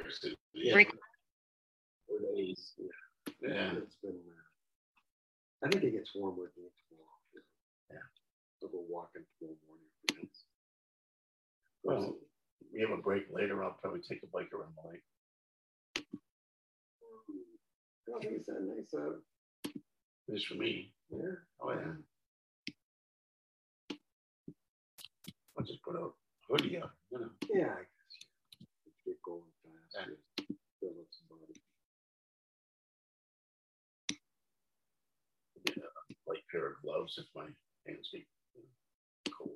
Yeah. 4 days. Yeah. It's been. I think it gets warmer tomorrow. Yeah. I'll go walking tomorrow morning. Well, we have a break later. I'll probably take a bike around the lake. I think it's that nice out. It is for me. Yeah. Oh, yeah. I'll just put a hoodie up, you know. Yeah, I guess. Get going fast. Yeah. Fill up some body. Get a light pair of gloves if my hands get cold.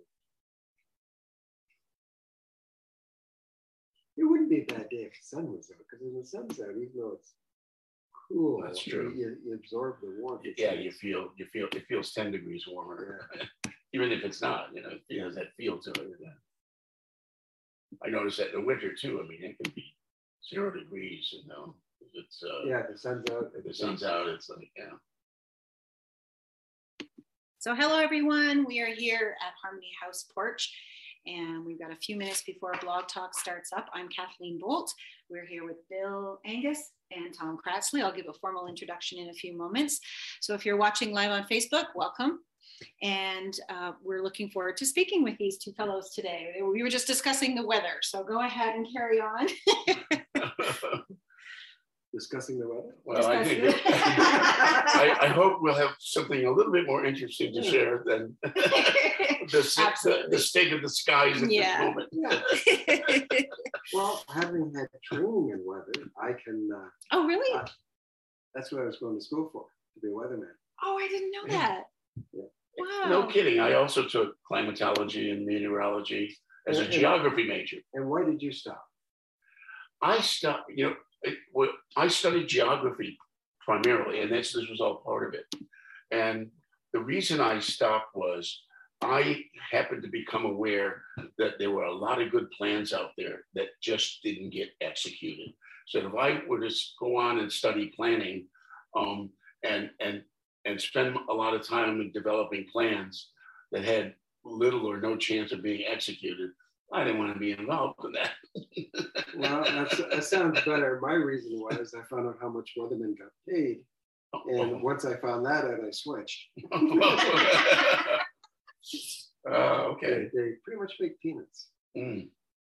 It wouldn't be a bad day if the sun was out, because when the sun's out, even though it's cool, That's true. You absorb the warmth. Yeah, you feel it feels 10 degrees warmer, yeah. Even if it's not, you know, it has that feel to it. Yeah. I notice that in the winter too. I mean, it can be 0 degrees, you know. It's yeah, the sun's out. If the sun's out, it's like, yeah. So hello everyone, we are here at Harmony House Porch and we've got a few minutes before Blog Talk starts up. I'm Kathleen Bolt. We're here with Bill Angus and Tom Kratzley. I'll give a formal introduction in a few moments. So if you're watching live on Facebook, welcome. And we're looking forward to speaking with these two fellows today. We were just discussing the weather, so go ahead and carry on. Discussing the weather? Well, I think I hope we'll have something a little bit more interesting to share than the state of the skies at this moment. Yeah. Well, having had training in weather, I can. Oh, really? That's what I was going to school for, to be a weatherman. Oh, I didn't know that. Yeah. Wow. No kidding. I also took climatology and meteorology as a geography major. And why did you stop? I stopped, you know, I studied geography primarily, and this was all part of it. And the reason I stopped was I happened to become aware that there were a lot of good plans out there that just didn't get executed. So if I were to go on and study planning and spend a lot of time in developing plans that had little or no chance of being executed, I didn't want to be involved in that. Well, that sounds better. My reason was I found out how much weathermen got paid. And once I found that out, I switched. Okay. They pretty much make peanuts. Mm.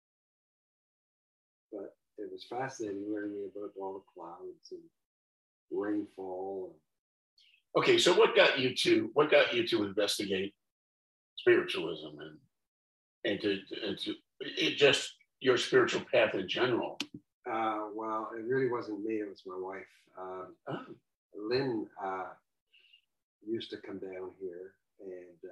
But it was fascinating learning about all the clouds and rainfall. Okay, so what got you to investigate spiritualism and to just your spiritual path in general? Well, it really wasn't me, it was my wife. Lynn used to come down here, and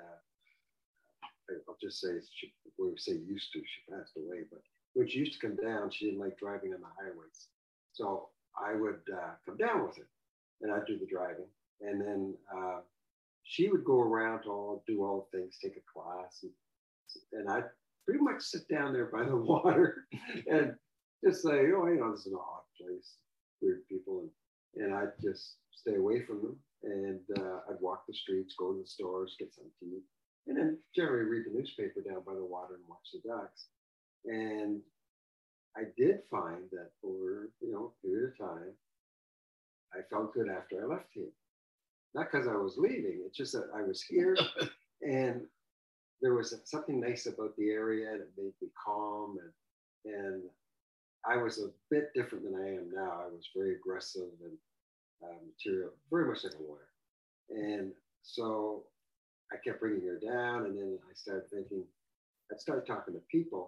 I'll just say, when we say used to, she passed away, but when she used to come down, she didn't like driving on the highways. So I would come down with her, and I'd do the driving. And then she would go around to do all the things, take a class, and I'd pretty much sit down there by the water and just say, oh, you know, this is an odd place, weird people, and I'd just stay away from them. And I'd walk the streets, go to the stores, get some tea, and then generally read the newspaper down by the water and watch the ducks. And I did find that over, you know, a period of time, I felt good after I left here. Not because I was leaving, it's just that I was here and there was something nice about the area that made me calm, and I was a bit different than I am now. I was very aggressive and material, very much like a lawyer. And so I kept bringing her down, and then I started thinking, I'd start talking to people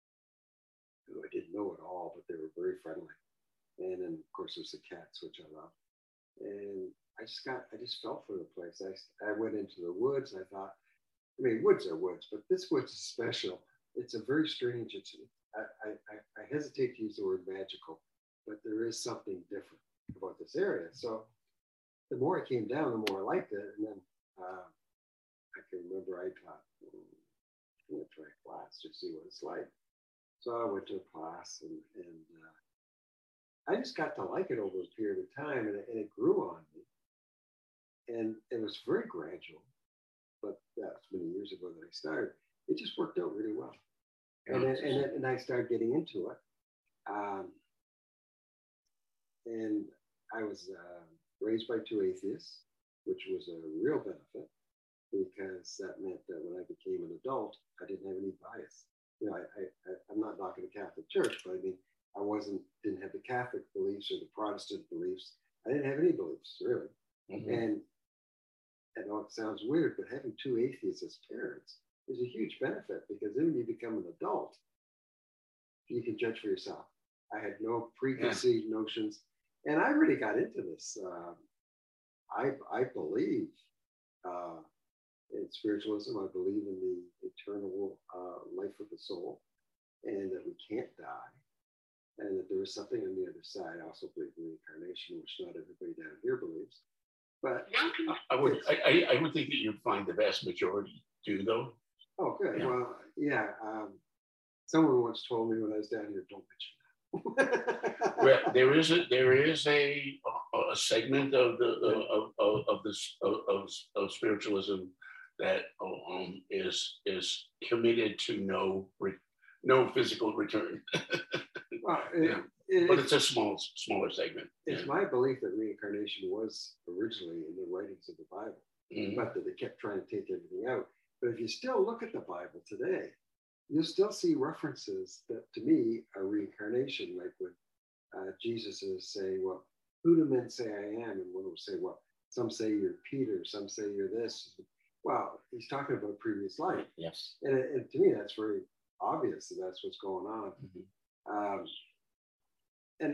who I didn't know at all, but they were very friendly. And then of course there's the cats, which I love. And I just felt for the place. I went into the woods, and I thought, I mean, woods are woods, but this woods is special. It's a very strange, I hesitate to use the word magical, but there is something different about this area. So the more I came down, the more I liked it. And then I can remember I thought, I'm going to try a class to see what it's like. So I went to a class, and I just got to like it over a period of time, and it grew on me. And it was very gradual, but that's many years ago that I started. It just worked out really well. And I started getting into it. And I was raised by two atheists, which was a real benefit because that meant that when I became an adult, I didn't have any bias. You know, I'm not knocking the Catholic Church, but I mean, I didn't have the Catholic beliefs or the Protestant beliefs. I didn't have any beliefs, really. Mm-hmm. And I know it sounds weird, but having two atheists as parents is a huge benefit because then when you become an adult, you can judge for yourself. I had no preconceived notions, and I really got into this. I believe in spiritualism. I believe in the eternal life of the soul, and that we can't die, and that there is something on the other side. I also believe in reincarnation, which not everybody down here believes. But I would think that you'd find the vast majority do, though. Oh, good. Yeah. Well, yeah. Someone once told me when I was down here, don't mention that. Well, there is a segment of spiritualism that is committed to no physical return. Well, but it's a smaller segment. It's my belief that reincarnation was originally in the writings of the Bible, but that they kept trying to take everything out. But if you still look at the Bible today, you'll still see references that to me are reincarnation, like when Jesus is saying, well, who do men say I am? And one will say, well, some say you're Peter, some say you're this. Well, he's talking about a previous life. Yes. And to me, that's very obvious that that's what's going on. Mm-hmm. And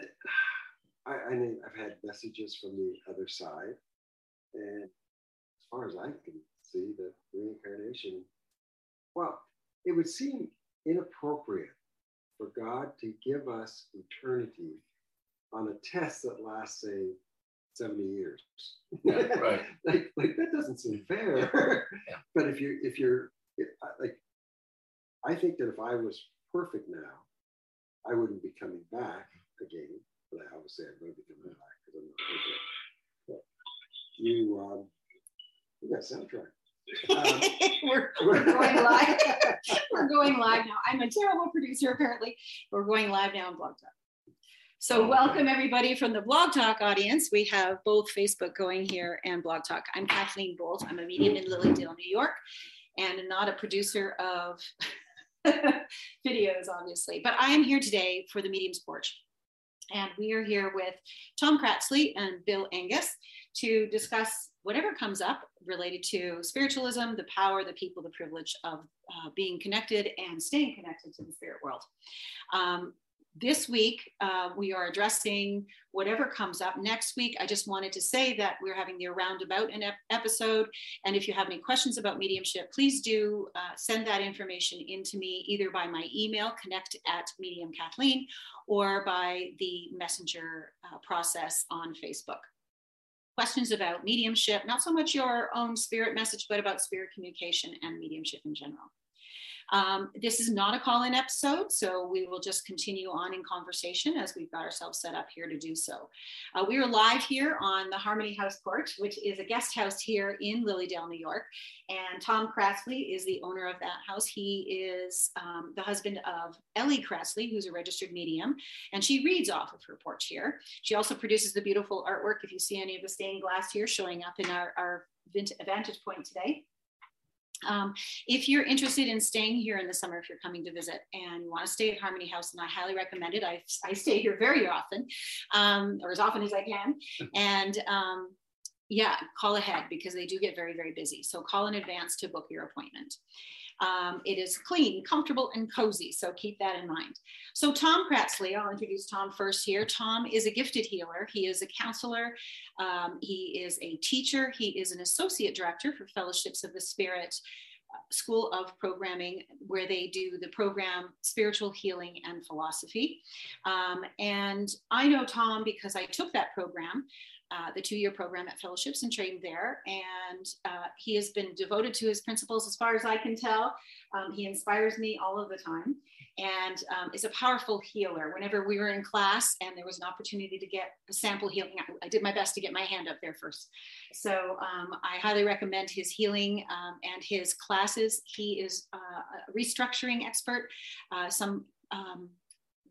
I've had messages from the other side. And as far as I can see, that reincarnation, well, it would seem inappropriate for God to give us eternity on a test that lasts, say, 70 years. Yeah, right. like that doesn't seem fair. Yeah. But if you're like, I think that if I was perfect now, I wouldn't be coming back again. But I obviously I'm going to be coming back because I'm not perfect. But you got a soundtrack. We're going live. We're going live now. I'm a terrible producer, apparently. We're going live now on Blog Talk. So welcome everybody from the Blog Talk audience. We have both Facebook going here and Blog Talk. I'm Kathleen Bolt. I'm a medium in Lilydale, New York, and not a producer of videos, obviously. But I am here today for the Medium's Porch. And we are here with Tom Cratsley and Bill Angus to discuss whatever comes up related to spiritualism, the power, the people, the privilege of being connected and staying connected to the spirit world. This week, we are addressing whatever comes up. Next week, I just wanted to say that we're having the Roundabout episode. And if you have any questions about mediumship, please do send that information in to me, either by my email, connect@mediumkathleen, or by the messenger process on Facebook. Questions about mediumship, not so much your own spirit message, but about spirit communication and mediumship in general. This is not a call-in episode, so we will just continue on in conversation as we've got ourselves set up here to do so. We are live here on the Harmony House Porch, which is a guest house here in Lilydale, New York. And Tom Cratsley is the owner of that house. He is the husband of Ellie Cratsley, who's a registered medium, and she reads off of her porch here. She also produces the beautiful artwork. If you see any of the stained glass here showing up in our vantage point today. If you're interested in staying here in the summer, if you're coming to visit and you want to stay at Harmony House, and I highly recommend it. I stay here very often, or as often as I can. And yeah, call ahead because they do get very, very busy. So call in advance to book your appointment. It is clean, comfortable, and cozy. So keep that in mind. So Tom Cratsley, I'll introduce Tom first here. Tom is a gifted healer. He is a counselor. He is a teacher. He is an associate director for Fellowships of the Spirit School of Programming, where they do the program Spiritual Healing and Philosophy. And I know Tom because I took that program, the 2-year program at Fellowships, and trained there. And he has been devoted to his principles as far as I can tell. He inspires me all of the time and is a powerful healer. Whenever we were in class and there was an opportunity to get a sample healing, I did my best to get my hand up there first. So I highly recommend his healing and his classes. He is a restructuring expert.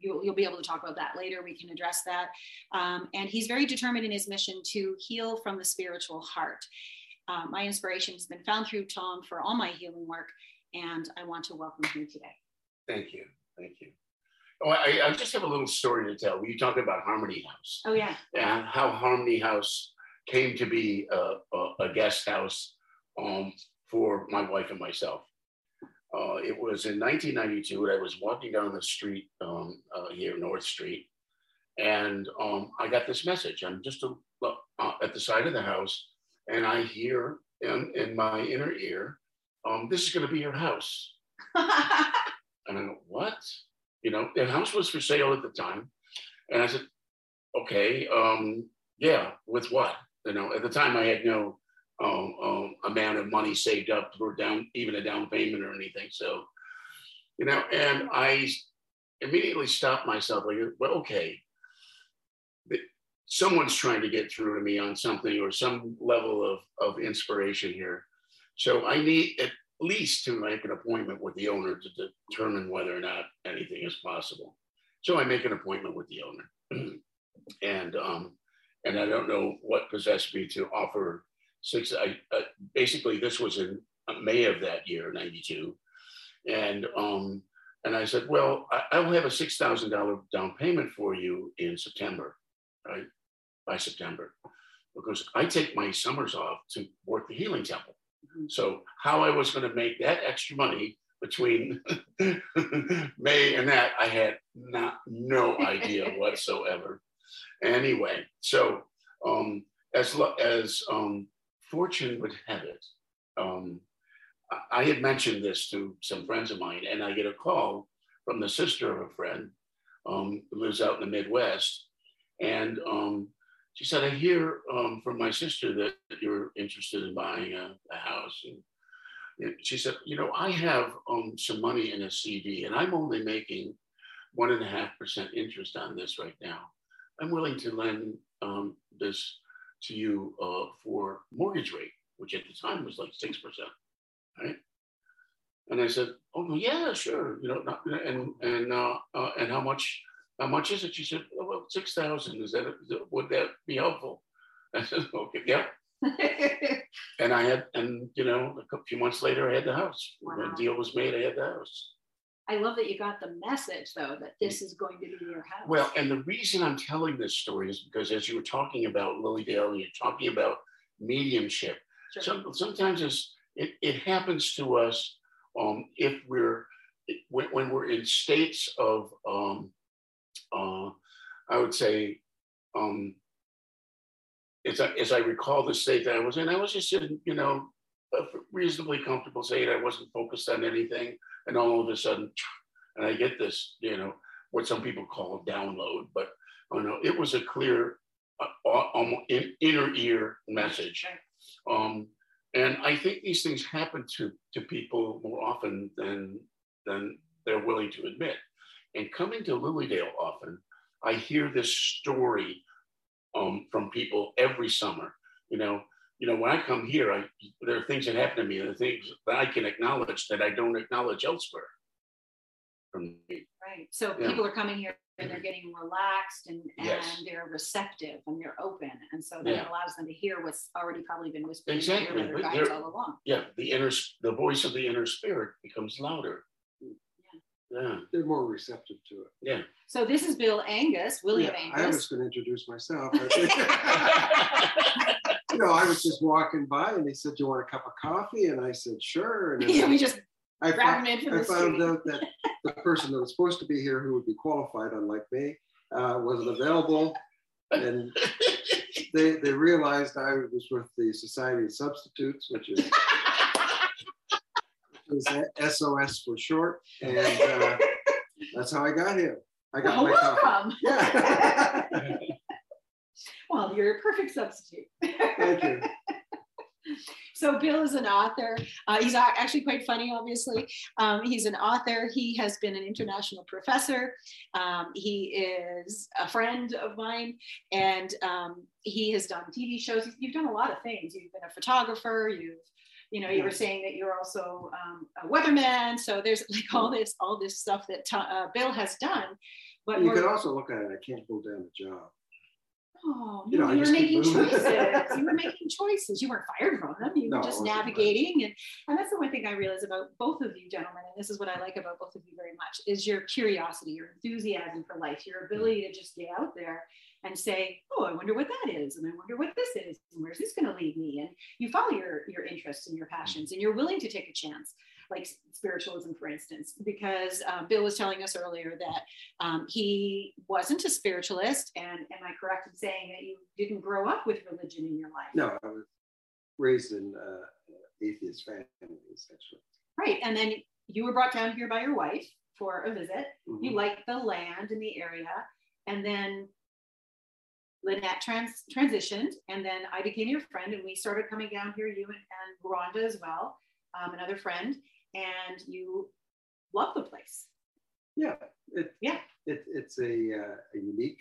you'll be able to talk about that later. We can address that. And he's very determined in his mission to heal from the spiritual heart. My inspiration has been found through Tom for all my healing work, and I want to welcome him today. Thank you. Thank you. Oh, I just have a little story to tell. You talk about Harmony House. Oh, yeah. And how Harmony House came to be a guest house for my wife and myself. It was in 1992. I was walking down the street here, North Street, and I got this message. I'm just at the side of the house, and I hear in my inner ear, "This is going to be your house." And I go, "What?" You know, the house was for sale at the time. And I said, "Okay, yeah, with what?" You know, at the time I had no amount of money saved up for even a down payment or anything. So, you know, and I immediately stopped myself like, well, okay, someone's trying to get through to me on something or some level of inspiration here. So I need at least to make an appointment with the owner to determine whether or not anything is possible. So I make an appointment with the owner. And I don't know what possessed me to offer basically this was in May of that year, 92. And I said, well, I will have a $6,000 down payment for you in September, right? By September, because I take my summers off to work the Healing Temple. So how I was going to make that extra money between May and that, I had no idea whatsoever. Anyway, so as fortune would have it, I had mentioned this to some friends of mine, and I get a call from the sister of a friend who lives out in the Midwest, and she said, "I hear from my sister that you're interested in buying a house." And she said, "You know, I have some money in a CD, and I'm only making 1.5% interest on this right now. I'm willing to lend this to you for mortgage rate," which at the time was like 6%, right? And I said, "Oh yeah, sure. You know, and how much is it?" She said, "Oh, well, 6,000. Would that be helpful?" I said, "Okay, yeah." And you know, a few months later, I had the house. Wow. When the deal was made, I had the house. I love that you got the message, though, that this is going to be your house. Well, and the reason I'm telling this story is because as you were talking about Lily Dale and you're talking about mediumship, sure. Sometimes it happens to us if when we're in states of, I would say, as I recall the state that I was in, I was just in, you know, a reasonably comfortable state. I wasn't focused on anything. And all of a sudden, and I get this, you know, what some people call a download, but no, it was a clear inner ear message. And I think these things happen to people more often than they're willing to admit. And coming to Lilydale often, I hear this story from people every summer. You know, when I come here, there are things that happen to me, and the things that I can acknowledge that I don't acknowledge elsewhere from me. Right. So people are coming here and they're getting relaxed and they're receptive and they're open. And so that allows them to hear what's already probably been whispered exactly. to their guides all along. Yeah. The voice of the inner spirit becomes louder. Yeah. They're more receptive to it. Yeah. So this is Bill Angus, William Angus. I was going to introduce myself. You know, I was just walking by and they said, "Do you want a cup of coffee?" And I said, "Sure." And we just grabbed him in from the street. I found out that the person that was supposed to be here, who would be qualified, unlike me, wasn't available. And they realized I was with the Society of Substitutes, which is SOS for short. And that's how I got here. I got my coffee. Yeah. Well, you're a perfect substitute. Thank you. So Bill is an author. He's actually quite funny, obviously. He's an author. He has been an international professor. He is a friend of mine, and he has done TV shows. You've done a lot of things. You've been a photographer. You were saying that you're also a weatherman. So there's like all this stuff that Bill has done. But you could also look at it, I can't hold down the job. Oh, You know, you I were just keep making moving. choices. You were making choices. You weren't fired from them. You No, were I just wasn't fired. navigating. And that's the one thing I realize about both of you gentlemen, and this is what I like about both of you very much, is your curiosity, your enthusiasm for life, your ability to just get out there and say, oh, I wonder what that is. And I wonder what this is. And where's this going to lead me? And you follow your interests and your passions, and you're willing to take a chance, like spiritualism, for instance, because Bill was telling us earlier that he wasn't a spiritualist. And am I correct in saying that you didn't grow up with religion in your life? No, I was raised in atheist family, essentially. Right. And then you were brought down here by your wife for a visit. Mm-hmm. You liked the land and the area. And then Lynette transitioned, and then I became your friend, and we started coming down here, you and Rhonda as well, another friend, and you love the place. Yeah, it's a unique,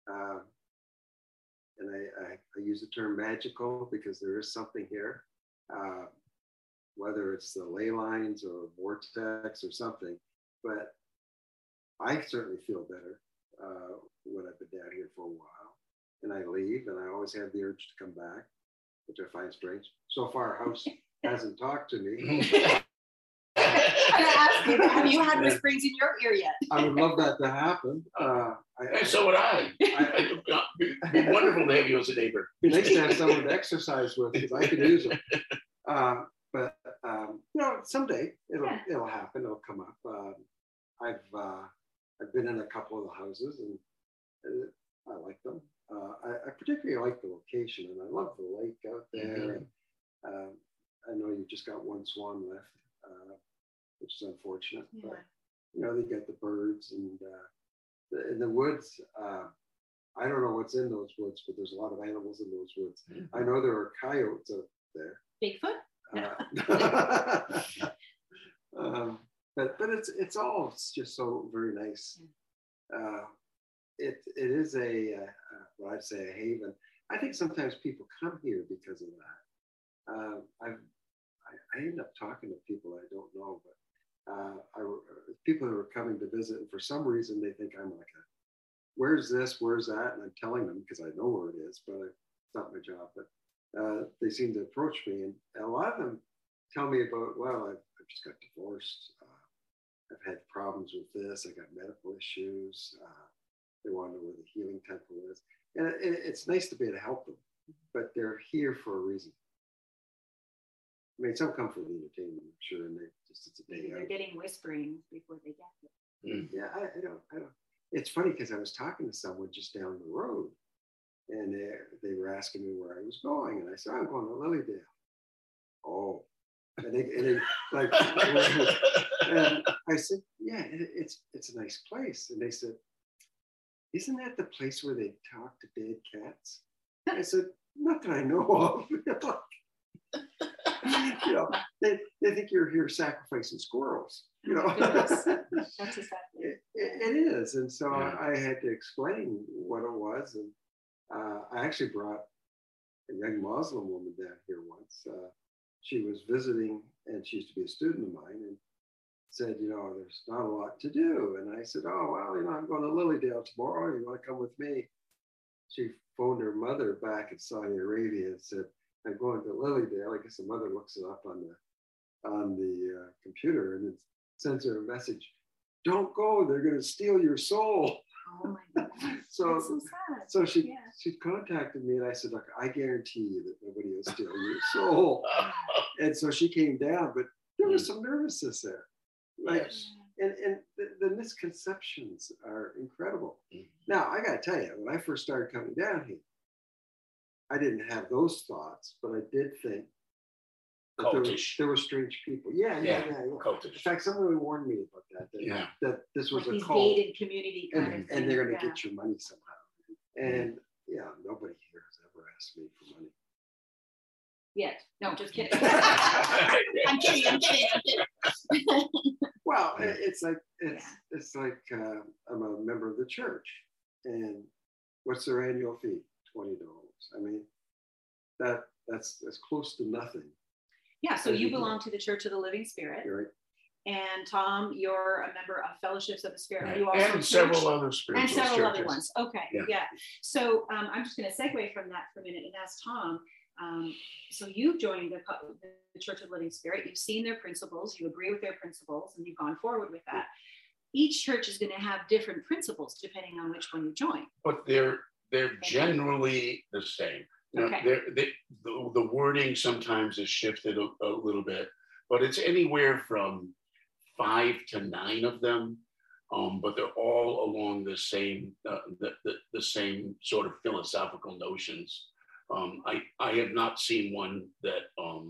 and I use the term magical because there is something here, whether it's the ley lines or vortex or something, but I certainly feel better when I've been down here for a while. And I leave, and I always have the urge to come back, which I find strange. So far, House hasn't talked to me. I'm gonna ask you, have you had whisperings in your ear yet? I would love that to happen. And so would I. It'd be wonderful to have you as a neighbor. It'd be nice to have someone to exercise with because I could use them. But you know, someday it'll happen. It'll come up. I've been in a couple of the houses, and I like them. I particularly like the location, and I love the lake out there. Mm-hmm. I know you just got one swan left, which is unfortunate. Yeah. But you know, they get the birds and in the woods. I don't know what's in those woods, but there's a lot of animals in those woods. Mm-hmm. I know there are coyotes out there. Bigfoot. But it's all just so very nice. It is what I'd say a haven. I think sometimes people come here because of that. I end up talking to people I don't know, but people who are coming to visit, and for some reason they think I'm like where's this, where's that, and I'm telling them because I know where it is, but it's not my job. But they seem to approach me, and a lot of them tell me about, well, I've just got divorced. I've had problems with this. I got medical issues. They want to know where the healing temple is. And it's nice to be able to help them, but they're here for a reason. I mean, some come for the entertainment, I'm sure, and it's a day out. They're getting whisperings before they get there. Yeah, I don't. It's funny because I was talking to someone just down the road, and they were asking me where I was going, and I said, I'm going to Lilydale. Oh, and they like, and I said, yeah, it's a nice place, and they said, isn't that the place where they talk to dead cats? I said, not that I know of. You know, they think you're here sacrificing squirrels. You know, that's exactly it is. And so I had to explain what it was, and I actually brought a young Muslim woman down here once. She was visiting, and she used to be a student of mine, and said, you know, there's not a lot to do. And I said, oh, well, you know, I'm going to Lilydale tomorrow. You want to come with me? She phoned her mother back in Saudi Arabia and said, I'm going to Lilydale. I guess the mother looks it up on the computer, and it sends her a message. Don't go. They're going to steal your soul. Oh my God. So sad. So she contacted me, and I said, look, I guarantee you that nobody will steal your soul. And so she came down, but there was some nervousness there. Like, yes. And the misconceptions are incredible. Mm-hmm. Now, I got to tell you, when I first started coming down here, I didn't have those thoughts, but I did think that there were strange people. Yeah. Cultish. In fact, someone warned me about that. That this was like a cult. Gated community kind of thing. And they're going to get your money somehow. And nobody here has ever asked me for money. Yet. No, just kidding. I'm kidding. Well, it's like I'm a member of the church, and what's their annual fee? $20. I mean, that's close to nothing. Yeah. So you belong to the Church of the Living Spirit. Right. And Tom, you're a member of Fellowships of the Spirit. Right. You also and several other spiritual and several churches. other ones. Okay, yeah. So I'm just going to segue from that for a minute and ask Tom. So you've joined the Church of the Living Spirit. You've seen their principles. You agree with their principles, and you've gone forward with that. Each church is going to have different principles depending on which one you join. But they're generally the same. Okay. The wording sometimes is shifted a little bit, but it's anywhere from 5 to 9 of them. But they're all along the same the same sort of philosophical notions. I have not seen one that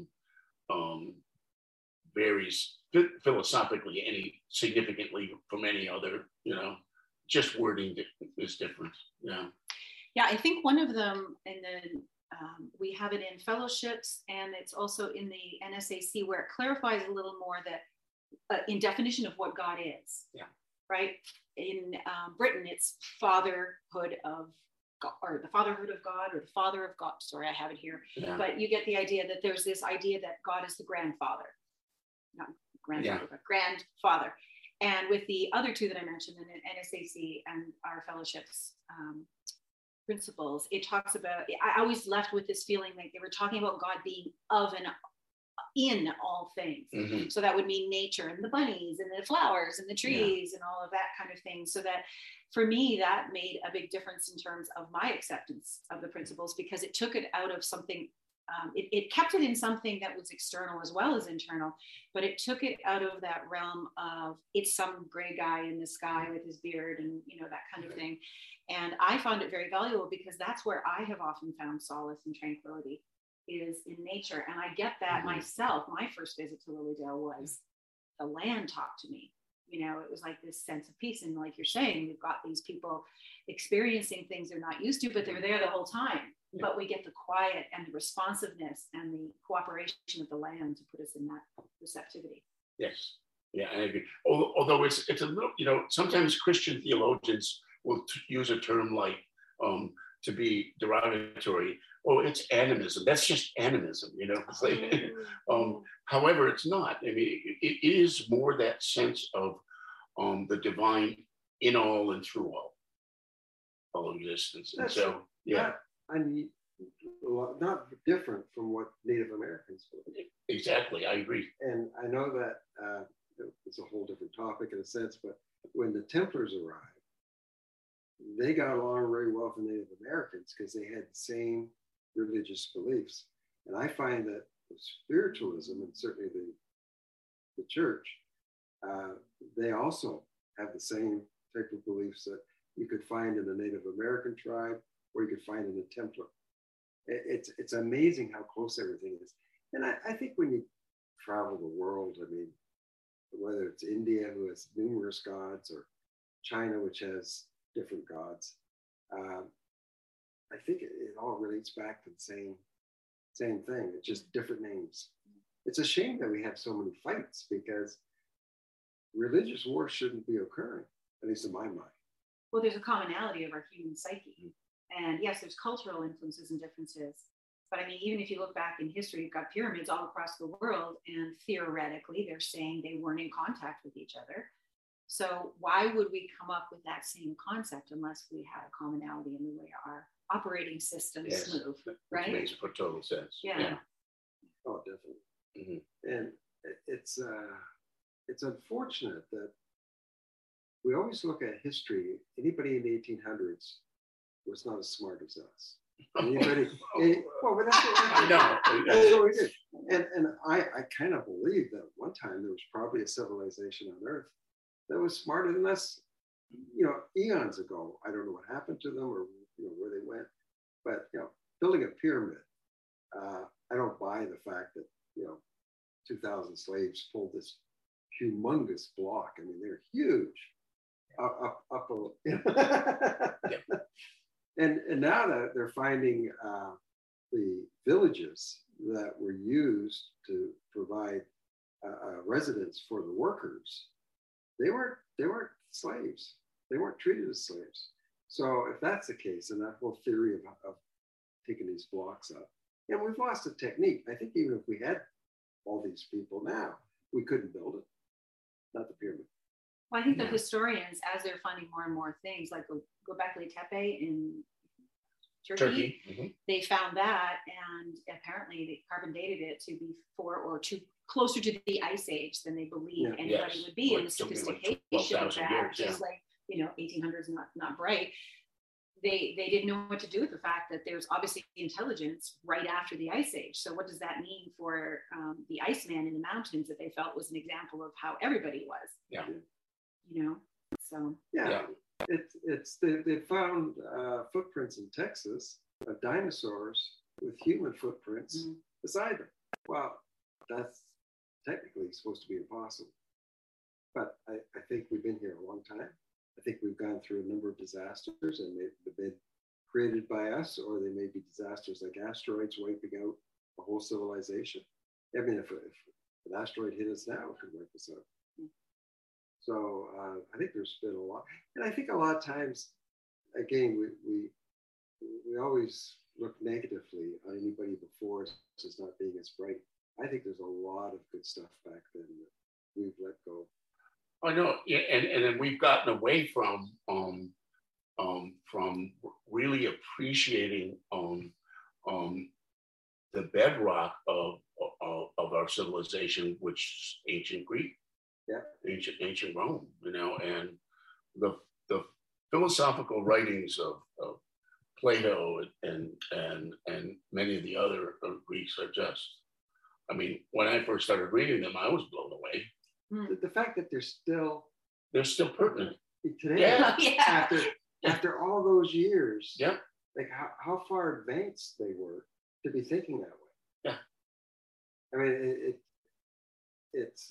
varies philosophically any significantly from any other. Just wording is different. Yeah, I think one of them, and then we have it in Fellowships, and it's also in the NSAC, where it clarifies a little more that in definition of what God is. Yeah. Right. In Britain, it's fatherhood of God, or the fatherhood of God, or the father of God. Sorry, I have it here. Yeah. But you get the idea that there's this idea that God is the grandfather, not grandfather, but grandfather. And with the other two that I mentioned, in NSAC and our Fellowships principles, it talks about, I always left with this feeling like they were talking about God being of and in all things. Mm-hmm. So that would mean nature and the bunnies and the flowers and the trees and all of that kind of thing. So that for me, that made a big difference in terms of my acceptance of the principles, because it took it out of something, it kept it in something that was external as well as internal, but it took it out of that realm of it's some gray guy in the sky with his beard and that kind of thing. And I found it very valuable, because that's where I have often found solace and tranquility, is in nature. And I get that myself. My first visit to Lilydale was the land talked to me. It was like this sense of peace. And like you're saying, we've got these people experiencing things they're not used to, but they're there the whole time. Yeah. But we get the quiet and the responsiveness and the cooperation of the land to put us in that receptivity. Yes. Yeah, I agree. Although it's a little, sometimes Christian theologians will use a term like, to be derogatory, it's animism. That's just animism, It's like, however, it's not. I mean, it is more that sense of the divine in all and through all existence. And so, yeah. Not different from what Native Americans believe. Exactly, I agree. And I know that it's a whole different topic in a sense, but when the Templars arrived, they got along very well with Native Americans because they had the same religious beliefs. And I find that spiritualism, and certainly the church, they also have the same type of beliefs that you could find in the Native American tribe or you could find in the Templar. It's amazing how close everything is. And I think when you travel the world, I mean, whether it's India, who has numerous gods, or China, which has different gods, I think it all relates back to the same thing. It's just different names. It's a shame that we have so many fights, because religious war shouldn't be occurring, at least in my mind. Well, there's a commonality of our human psyche. And yes, there's cultural influences and differences. But I mean, even if you look back in history, you've got pyramids all across the world, and theoretically, they're saying they weren't in contact with each other. So why would we come up with that same concept unless we had a commonality in the way our operating systems move, right? Which makes total sense. Yeah. Oh, definitely. Mm-hmm. And it's unfortunate that we always look at history. Anybody in the 1800s was not as smart as us. Anybody? Well, but that's what that's what we did. And I kind of believe that one time there was probably a civilization on Earth that was smarter than us, eons ago. I don't know what happened to them or where they went, but building a pyramid, I don't buy the fact that 2,000 slaves pulled this humongous block. I mean, they're huge. And now that they're finding the villages that were used to provide residence for the workers, they weren't slaves. They weren't treated as slaves. So if that's the case, and that whole theory of taking these blocks up, and we've lost the technique. I think even if we had all these people now, we couldn't build it. not the pyramid. Well, I think the historians, as they're finding more and more things, like Göbekli Tepe in Turkey. Mm-hmm. They found that, and apparently they carbon dated it to be closer to the Ice Age than they believe anybody would be. And the sophistication of that, just like, 1800s, not bright. They didn't know what to do with the fact that there's obviously intelligence right after the Ice Age. So what does that mean for the Iceman in the mountains that they felt was an example of how everybody was? Yeah. So. Yeah. They found footprints in Texas of dinosaurs with human footprints beside them. Well, that's technically supposed to be impossible. But I think we've been here a long time. I think we've gone through a number of disasters, and they've been created by us, or they may be disasters like asteroids wiping out a whole civilization. I mean, if an asteroid hit us now, it could wipe us out. So I think there's been a lot, and I think a lot of times, again, we always look negatively on anybody before us as not being as bright. I think there's a lot of good stuff back then that we've let go. I know, yeah, and then we've gotten away from really appreciating the bedrock of our civilization, which is ancient Greek. Yeah, ancient Rome, and the philosophical writings of Plato and many of the other Greeks are just. I mean, when I first started reading them, I was blown away. The fact that they're still pertinent today. Yeah. After all those years. Yeah. Like how far advanced they were to be thinking that way. Yeah. I mean, it's.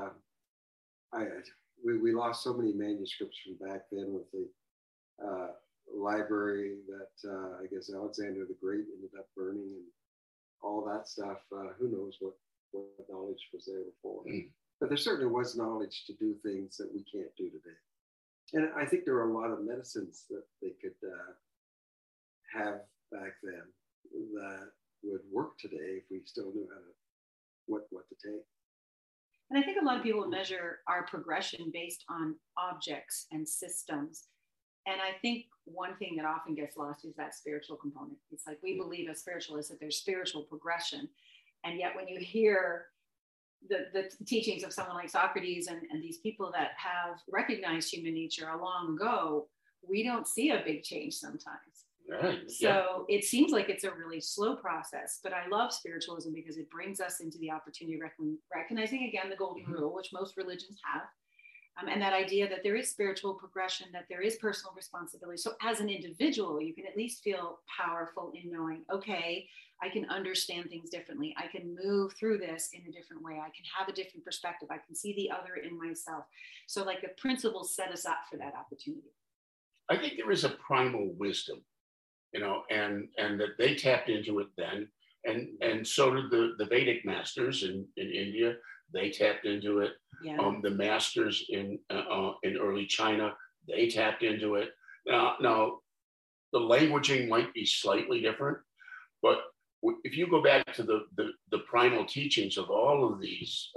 We lost so many manuscripts from back then with the library that I guess Alexander the Great ended up burning, and all that stuff. Who knows what knowledge was there before. But there certainly was knowledge to do things that we can't do today. And I think there are a lot of medicines that they could have back then that would work today if we still knew how to what to take. And I think a lot of people measure our progression based on objects and systems. And I think one thing that often gets lost is that spiritual component. It's like we believe as spiritualists that there's spiritual progression. And yet when you hear the teachings of someone like Socrates and these people that have recognized human nature long ago, we don't see a big change sometimes. Right. So it seems like it's a really slow process, but I love spiritualism because it brings us into the opportunity of recognizing again the golden rule, which most religions have, and that idea that there is spiritual progression, that there is personal responsibility. So as an individual, you can at least feel powerful in knowing, okay, I can understand things differently. I can move through this in a different way. I can have a different perspective. I can see the other in myself. So like the principles set us up for that opportunity. I think there is a primal wisdom, and that they tapped into it then. And so did the Vedic masters in India. They tapped into it. Yeah. The masters in early China, they tapped into it. Now, the languaging might be slightly different, but if you go back to the primal teachings of all of these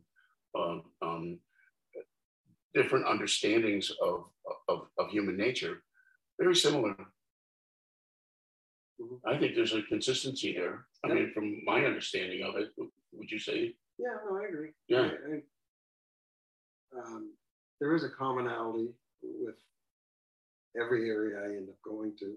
different understandings of human nature, very similar. I think there's a consistency there. I mean, from my understanding of it, would you say? Yeah, no, I agree. Yeah. There is a commonality with every area I end up going to.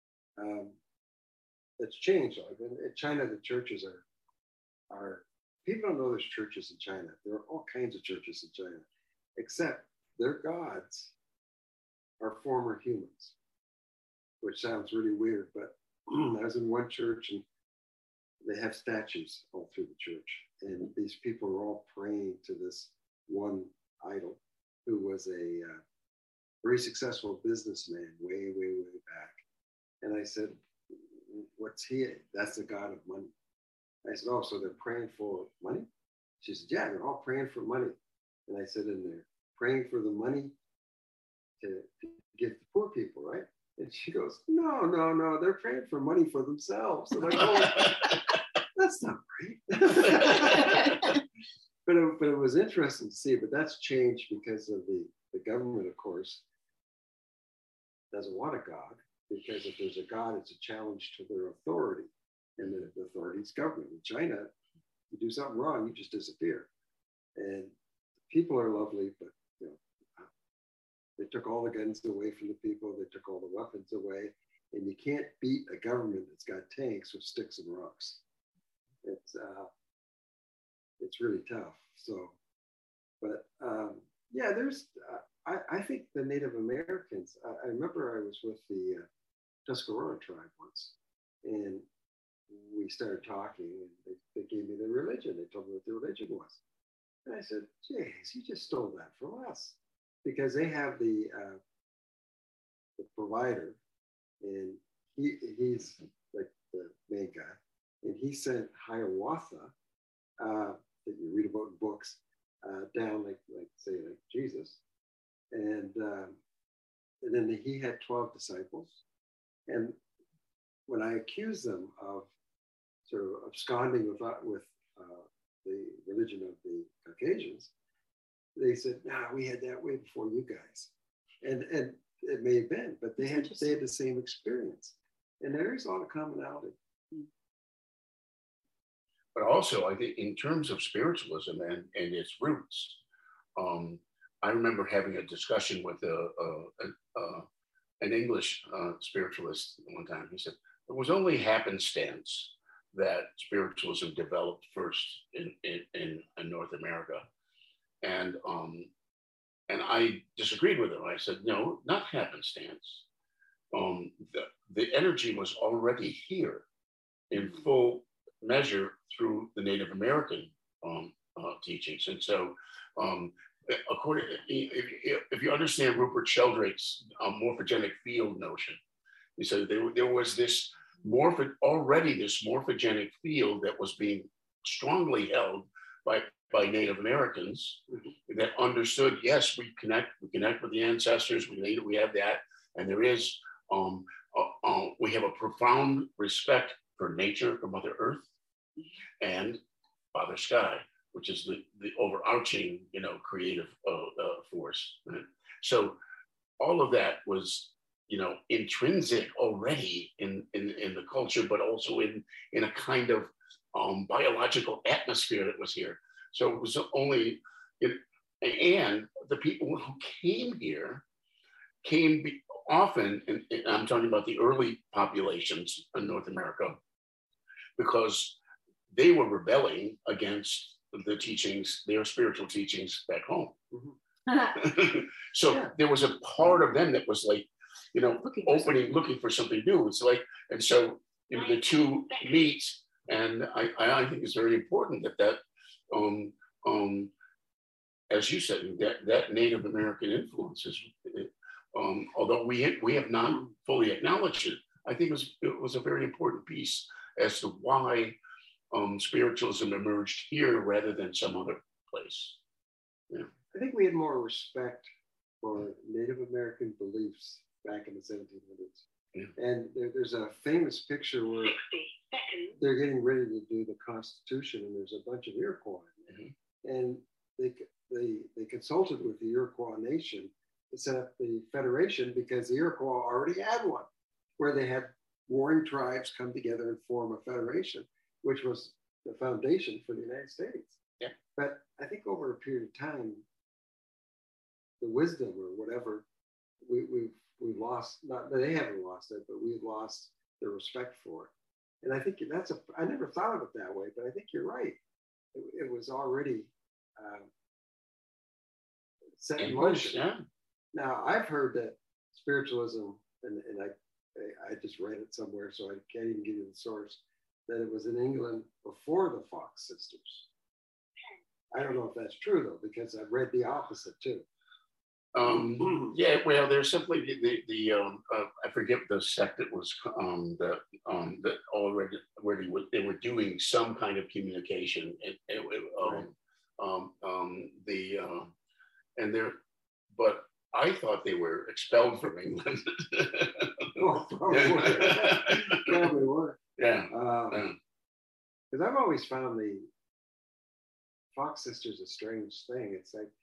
It's changed. Like in China, the churches are people don't know there's churches in China. There are all kinds of churches in China, except their gods are former humans, which sounds really weird, but I was in one church and they have statues all through the church. And these people are all praying to this one idol who was a very successful businessman way, way, way back. And I said, what's he? That's the god of money. I said, oh, so they're praying for money? She said, yeah, they're all praying for money. And I said, and they're praying for the money to give to poor people, right? And she goes, no, they're praying for money for themselves. And I go, that's not right. but it was interesting to see. But that's changed because of the government, of course, doesn't want a God, because if there's a God, it's a challenge to their authority, and then if the authority is government. In China, you do something wrong, you just disappear. And people are lovely, but you know, they took all the guns away from the people. They took all the weapons away, and you can't beat a government that's got tanks with sticks and rocks. It's really tough. So, but yeah, there's. I think the Native Americans. I remember I was with the Tuscarora tribe once, and we started talking, and they gave me their religion. They told me what their religion was, and I said, "Geez, you just stole that from us," because they have the provider, and he's like the main guy, and he sent Hiawatha that you read about in books down like Jesus, and then he had 12 disciples, and when I accused them of sort of absconding with the religion of the Caucasians, they said, "Nah, we had that way before you guys," and it may have been, but they had the same experience, and there is a lot of commonality. But also, I think in terms of spiritualism and its roots, I remember having a discussion with an English spiritualist one time. He said it was only happenstance that spiritualism developed first in North America, and I disagreed with him. I said, no, not happenstance. The energy was already here in full measure through the Native American teachings. And so according, if you understand Rupert Sheldrake's morphogenic field notion, he said there was this already this morphogenic field that was being strongly held by Native Americans that understood, yes, we connect with the ancestors, we have that, and there is we have a profound respect for nature, for Mother Earth, and Father Sky, which is the overarching, creative force. Right? So all of that was, intrinsic already in the culture, but also in a kind of biological atmosphere that was here. So it was only, and the people who came here came often, and I'm talking about the early populations in North America, because they were rebelling against the teachings, their spiritual teachings back home. Mm-hmm. So yeah. There was a part of them that was like, looking for something new. It's like, and so the two meet, and I think it's very important that as you said, that Native American influence is, although we have not fully acknowledged it, I think it was a very important piece as to why spiritualism emerged here rather than some other place. Yeah. I think we had more respect for Native American beliefs back in the 1700s. Yeah. And there's a famous picture where they're getting ready to do the Constitution, and there's a bunch of Iroquois in there. Mm-hmm. And they consulted with the Iroquois Nation to set up the Federation, because the Iroquois already had one, where they had warring tribes come together and form a federation, which was the foundation for the United States. Yeah. But I think over a period of time, the wisdom or whatever, we've lost, not that they haven't lost it, but we've lost the respect for it. And I think I never thought of it that way, but I think you're right. It was already set in motion. Yeah. Now, I've heard that spiritualism, and I just read it somewhere, so I can't even give you the source, that it was in England before the Fox sisters. I don't know if that's true, though, because I've read the opposite, too. Yeah, well, there's simply the I forget the sect that was that already where they were doing some kind of communication, but I thought they were expelled from England. Oh, probably were. Yeah. Because I've always found the Fox Sisters a strange thing. It's like,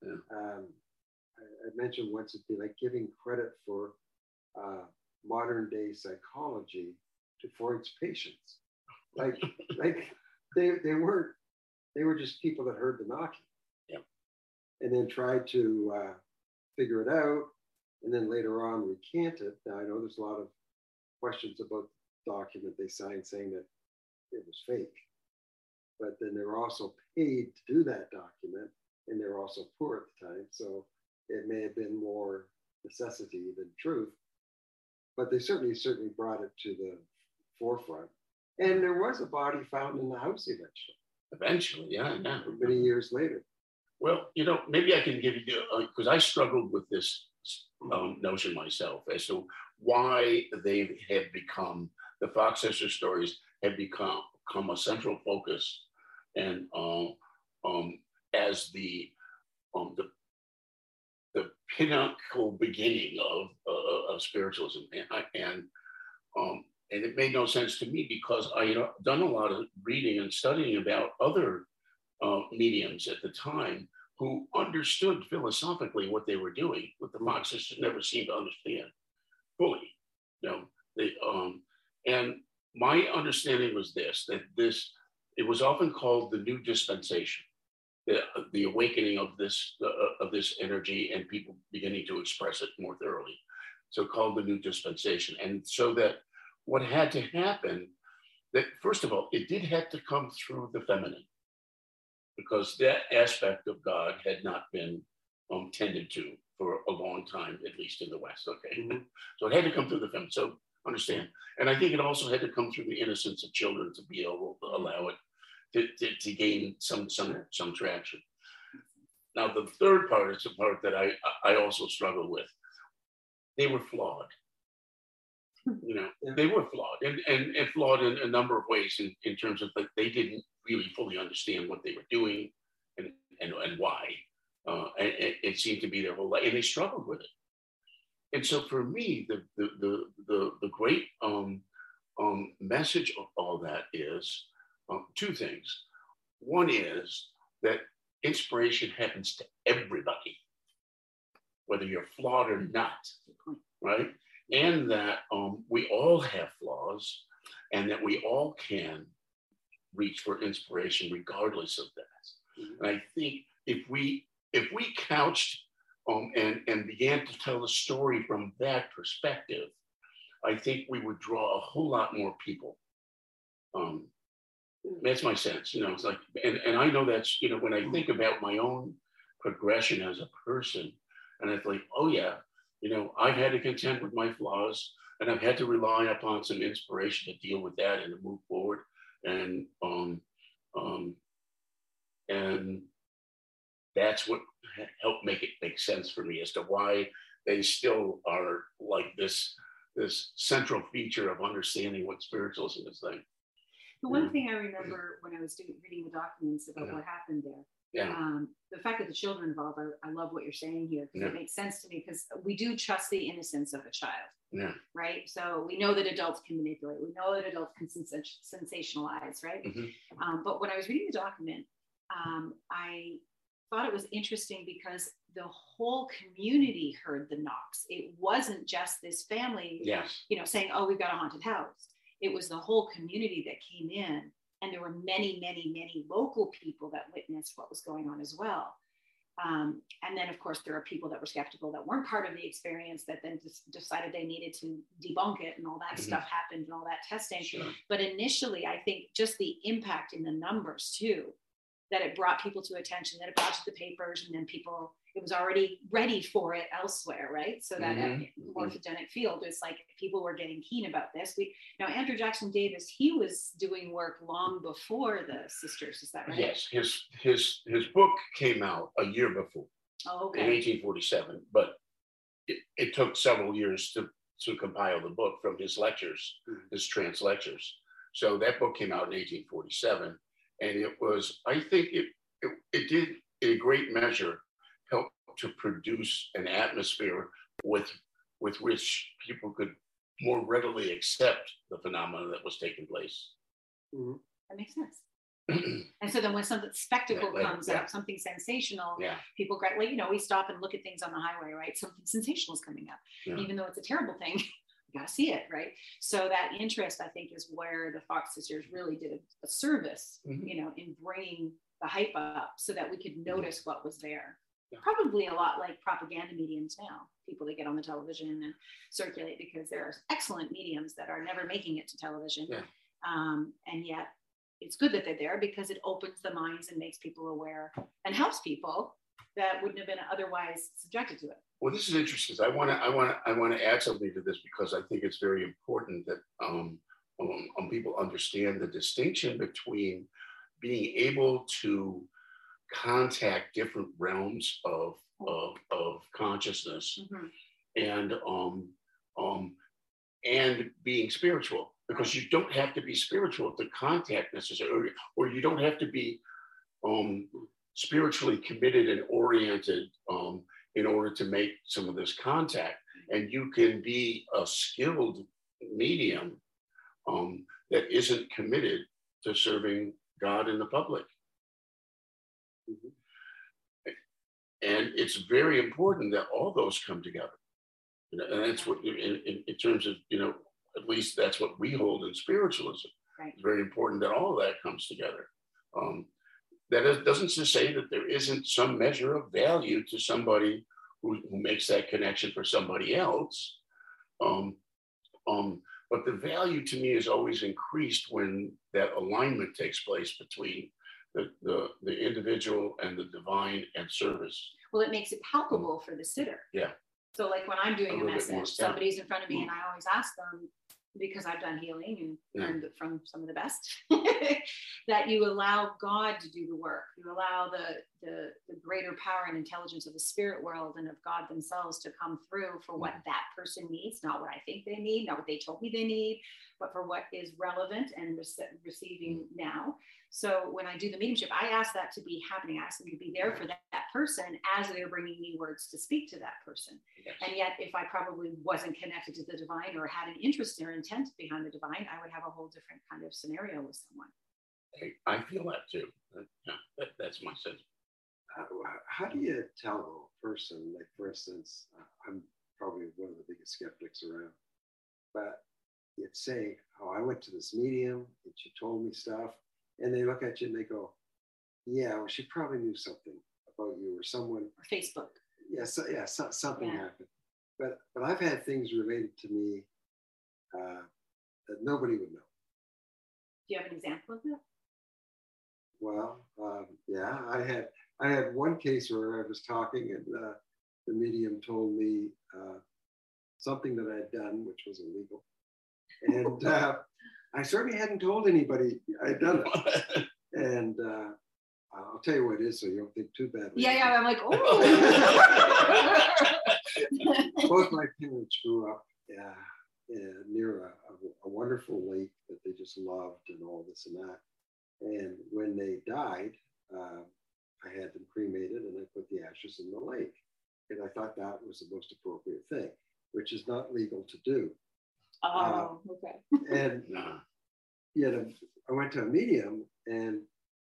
I mentioned once it'd be like giving credit for modern day psychology to Freud's patients. Like they were just people that heard the knocking. Yeah. And then tried to figure it out, and then later on recant it. Now I know there's a lot of questions about the document they signed saying that it was fake. But then they were also paid to do that document, and they were also poor at the time. So it may have been more necessity than truth. But they certainly brought it to the forefront. And there was a body found in the house eventually. Eventually, yeah. Many years later. Well, maybe I can give you, because I struggled with this notion myself as to why they have become, the Fox Sister stories have become a central focus, and as the pinnacle beginning of spiritualism, and it made no sense to me because I had done a lot of reading and studying about other mediums at the time who understood philosophically what they were doing, what the Fox Sisters never seemed to understand fully. And my understanding was that it was often called the new dispensation, the awakening of this energy and people beginning to express it more thoroughly. So called the new dispensation. And so that what had to happen, that first of all, it did have to come through the feminine, because that aspect of God had not been tended to for a long time, at least in the West. Okay, so it had to come through the feminine. So understand, and I think it also had to come through the innocence of children to be able to allow it to gain some traction. Now, the third part is the part that I also struggle with. They were flawed. They were flawed, and flawed in a number of ways in terms of like they didn't really fully understand what they were doing and why. And it seemed to be their whole life, and they struggled with it. And so for me, the great message of all that is two things. One is that inspiration happens to everybody, whether you're flawed or not, right? And that we all have flaws, and that we all can reach for inspiration regardless of that. And I think if we couched and began to tell the story from that perspective, I think we would draw a whole lot more people. That's my sense. It's like, and I know that's, when I think about my own progression as a person, and I think, oh yeah, I've had to contend with my flaws, and I've had to rely upon some inspiration to deal with that and to move forward. And that's what helped make it make sense for me as to why they still are like this central feature of understanding what spiritualism is like. The one thing I remember when I was reading the documents about what happened there, the fact that the children involved, I love what you're saying here, because it makes sense to me, because we do trust the innocence of a child, right? So we know that adults can manipulate. We know that adults can sensationalize, right? But when I was reading the document, I thought it was interesting because the whole community heard the knocks. It wasn't just this family, saying, oh, we've got a haunted house. It was the whole community that came in, and there were many, many, many local people that witnessed what was going on as well. And then, of course, there are people that were skeptical that weren't part of the experience that then decided they needed to debunk it, and all that stuff happened and all that testing. But initially, I think just the impact in the numbers too, that it brought people to attention, that it brought to the papers, and then it was already ready for it elsewhere, right? So that morphogenic field, it's like people were getting keen about this. Now, Andrew Jackson Davis, he was doing work long before the sisters, is that right? Yes, his book came out a year before, in 1847, but it took several years to compile the book from his lectures, his trance lectures. So that book came out in 1847. And it was, I think it did in a great measure help to produce an atmosphere with which people could more readily accept the phenomena that was taking place. That makes sense. And so then when something spectacle comes yeah. up, something sensational, Yeah. people get, like, you know, we stop and look at things on the highway, right? Something sensational is coming up. Yeah. Even though it's a terrible thing, you got to see it, right? So that interest, I think, is where the Fox sisters really did a service, you know, in bringing the hype up so that we could notice what was there. Yeah. Probably a lot like propaganda mediums now, people that get on the television and circulate, because there are excellent mediums that are never making it to television. Yeah. And yet it's good that they're there because it opens the minds and makes people aware and helps people that wouldn't have been otherwise subjected to it. Well, this is interesting. I want to add something to this, because I think it's very important that people understand the distinction between being able to contact different realms of consciousness and being spiritual, because you don't have to be spiritual to contact necessarily, or you don't have to be spiritually committed and oriented in order to make some of this contact. And you can be a skilled medium that isn't committed to serving God in the public. And it's very important that all those come together. You know, and that's what, in terms of, you know, at least that's what we hold in spiritualism. Right. It's very important that all of that comes together. That doesn't say that there isn't some measure of value to somebody who makes that connection for somebody else. But the value to me is always increased when that alignment takes place between the individual and the divine and service. Well, it makes it palpable for the sitter. Yeah. So like when I'm doing a message, somebody's in front of me and I always ask them, because I've done healing and learned from some of the best, that you allow God to do the work. You allow the greater power and intelligence of the spirit world and of God themselves to come through for what that person needs, not what I think they need, not what they told me they need, but for what is relevant and receiving now. So when I do the mediumship, I ask that to be happening. I ask them to be there for that person as they're bringing me words to speak to that person. Yes. And yet, if I probably wasn't connected to the divine or had an interest or intent behind the divine, I would have a whole different kind of scenario with someone. I feel that too. That's my sense. How do you tell a person, like, for instance, I'm probably one of the biggest skeptics around, but you'd say, oh, I went to this medium and she told me stuff. And they look at you and they go, yeah, well, she probably knew something about you or someone. Or Facebook. Yeah, something happened. But I've had things related to me that nobody would know. Do you have an example of that? Well, yeah, I had one case where I was talking and the medium told me something that I had done, which was illegal. And I certainly hadn't told anybody I'd done it. And I'll tell you what it is so you don't think too badly. Yeah, I'm like, oh. Both my parents grew up near a wonderful lake that they just loved and all this and that. And when they died, I had them cremated and I put the ashes in the lake. And I thought that was the most appropriate thing, which is not legal to do. Oh, okay. And yet I went to a medium and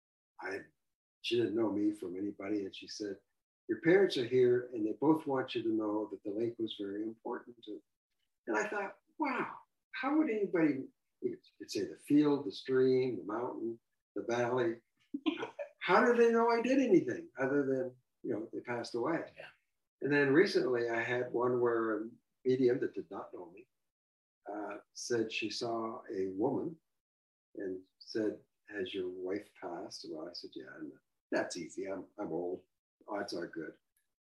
she didn't know me from anybody. And she said, your parents are here and they both want you to know that the lake was very important to them. And I thought, wow, how would anybody, you could say the field, the stream, the mountain, the valley, how did they know I did anything other than, you know, they passed away? Yeah. And then recently I had one where a medium that did not know me said she saw a woman and said, has your wife passed? Well, I said, yeah, and that's easy. I'm old. Odds are good.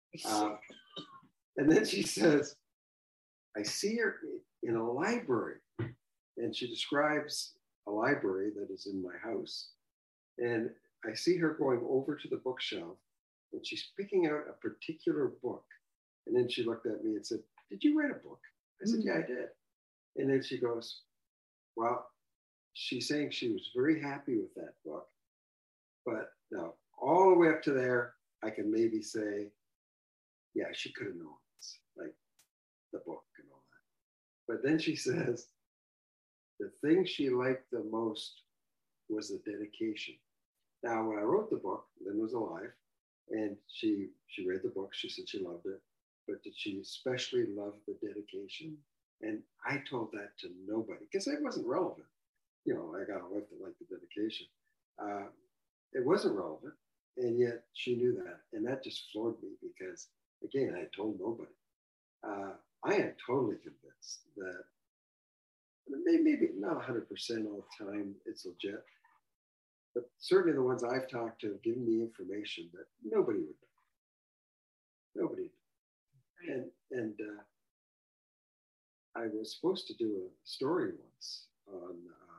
And then she says, I see her in a library. And she describes a library that is in my house. And I see her going over to the bookshelf and she's picking out a particular book. And then she looked at me and said, did you write a book? I said, yeah, I did. And then she goes, well, she's saying she was very happy with that book. But now, all the way up to there, I can maybe say, yeah, she could have known this, like the book and all that. But then she says, the thing she liked the most was the dedication. Now, when I wrote the book, Lynn was alive, and she read the book. She said she loved it, but did she especially love the dedication? And I told that to nobody because it wasn't relevant. You know, I got a wife that liked the dedication. It wasn't relevant, and yet she knew that, and that just floored me because, again, I told nobody. I am totally convinced that maybe not 100% all the time it's legit, but certainly the ones I've talked to have given me information that nobody would know. Nobody. Right. And I was supposed to do a story once on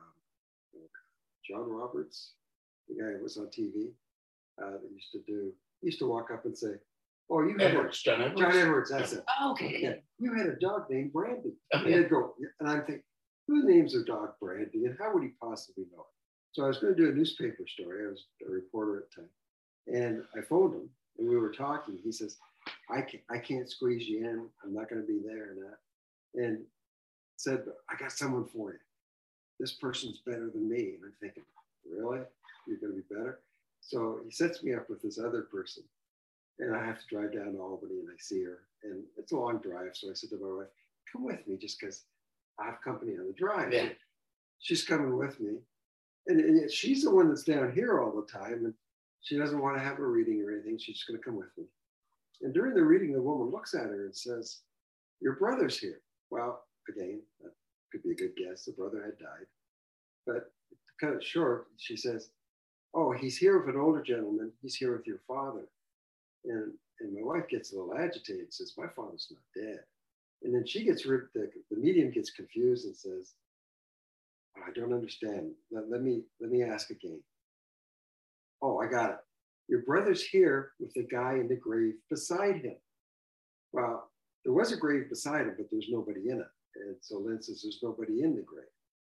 John Roberts, the guy who was on TV that used to walk up and say, "Oh, you had John Edwards. John Edwards, that's it. Oh, okay. Yeah, you had a dog named Brandy." Oh, and they'd go, and I'm thinking, who names their dog Brandy, and how would he possibly know it? So I was going to do a newspaper story. I was a reporter at the time, and I phoned him, and we were talking. He says, I can't squeeze you in. I'm not going to be there and that. And said, "I got someone for you. This person's better than me." And I'm thinking, really? You're going to be better? So he sets me up with this other person. And I have to drive down to Albany, and I see her. And it's a long drive. So I said to my wife, "Come with me just because I have company on the drive." Yeah. She's coming with me. And yet she's the one that's down here all the time. And she doesn't want to have a reading or anything. She's just going to come with me. And during the reading, the woman looks at her and says, "Your brother's here." Well, again, that could be a good guess. The brother had died. But to cut it short, she says, "Oh, he's here with an older gentleman. He's here with your father." And my wife gets a little agitated and says, "My father's not dead." And then she gets the medium gets confused and says, "I don't understand. Let me ask again." "Oh, I got it. Your brother's here with the guy in the grave beside him." Well, there was a grave beside him, but there's nobody in it. And so Lynn says there's nobody in the grave.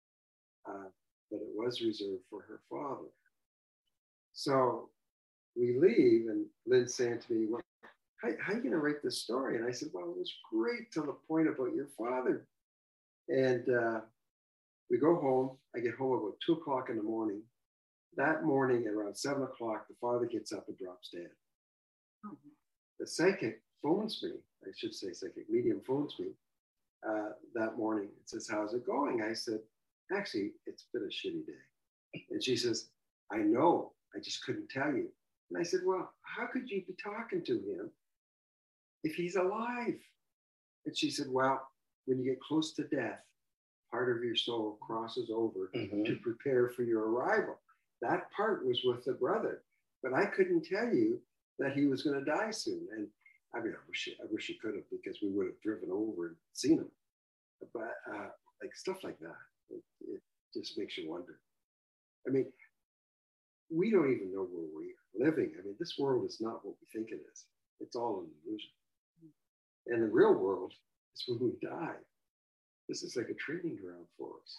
But it was reserved for her father. So we leave, and Lynn's saying to me, "Well, how are you going to write this story?" And I said, "Well, it was great till the point about your father." And we go home. I get home about 2:00 in the morning. That morning, at around 7:00, the father gets up and drops dead. Mm-hmm. The psychic phones me. I should say psychic medium phones me that morning and says, "How's it going?" I said, "Actually, it's been a shitty day." And she says, "I know. I just couldn't tell you." And I said, "Well, how could you be talking to him if he's alive?" And she said, "Well, when you get close to death, part of your soul crosses over to prepare for your arrival." That part was with the brother, but I couldn't tell you that he was going to die soon. And I mean, I wish he could have, because we would have driven over and seen him. But like stuff like that, it just makes you wonder. I mean, we don't even know where we are living. I mean, this world is not what we think it is. It's all an illusion. And the real world is when we die. This is like a training ground for us.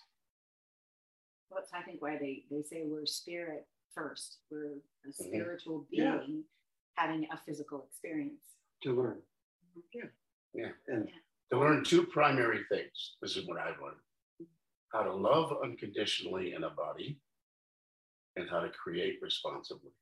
Well, that's, I think, why they say we're spirit first. We're a spiritual being having a physical experience. To learn. Yeah. And to learn two primary things. This is what I've learned. How to love unconditionally in a body, and how to create responsibly.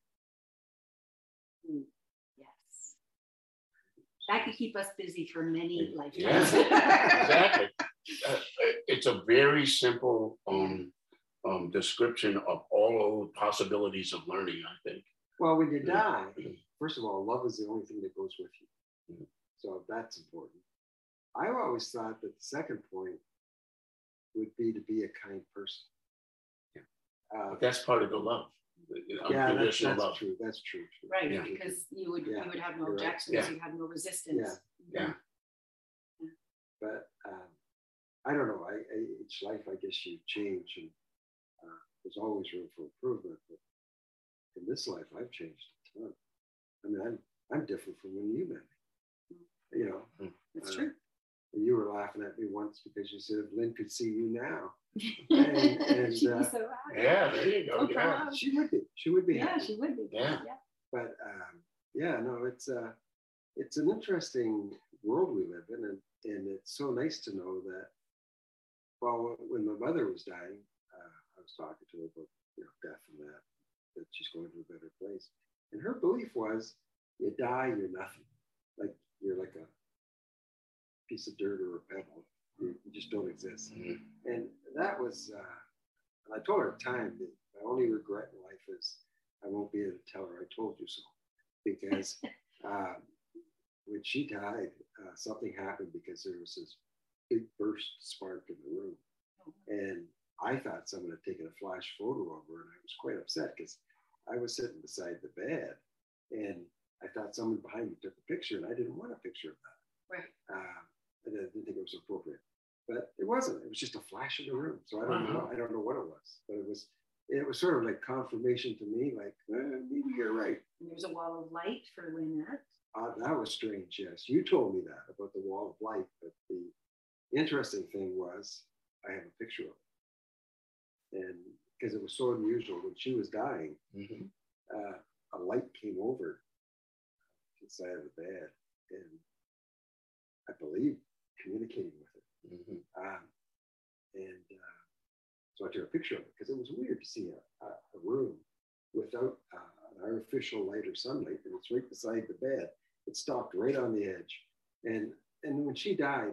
Yes. That could keep us busy for many lifetimes. Yeah, exactly. It's a very simple description of all the possibilities of learning, I think. Well, when you die, first of all, love is the only thing that goes with you. So that's important. I've always thought that the second point would be to be a kind person. But that's part of the love. That's love. True. That's true. Right, because you would have no objections, you have no resistance. Yeah. But I don't know. Each life, I guess, you change, and there's always room for improvement. But in this life, I've changed a ton. I mean, I'm different from when you met me. You know, it's true. And you were laughing at me once because you said if Lynn could see you now. And she'd be so happy. Yeah, there you go. Yeah. She would be. She would be happy. She would be. Yeah. But no, it's an interesting world we live in, and it's so nice to know that. Well, when my mother was dying, I was talking to her about death and that. that she's going to a better place. And her belief was, you die, you're nothing. Like you're like a piece of dirt or a pebble. You just don't exist. Mm-hmm. And that was, and I told her at the time that my only regret in life is I won't be able to tell her I told you so. Because when she died, something happened because there was this big burst spark in the room. And I thought someone had taken a flash photo of her, and I was quite upset because I was sitting beside the bed, and I thought someone behind me took a picture, and I didn't want a picture of that. Right. I didn't think it was appropriate, but it wasn't. It was just a flash in the room. So I don't know. I don't know what it was, but it was sort of like confirmation to me, like maybe you're right. And there's a wall of light for Lynette. That was strange. Yes, you told me that about the wall of light, but the interesting thing was I have a picture of it, and because it was so unusual when she was dying, a light came over to the side of the bed, and I believe communicating with it. So I took a picture of it because it was weird to see a room without an artificial light or sunlight, and it's right beside the bed. It stopped right on the edge, and when she died,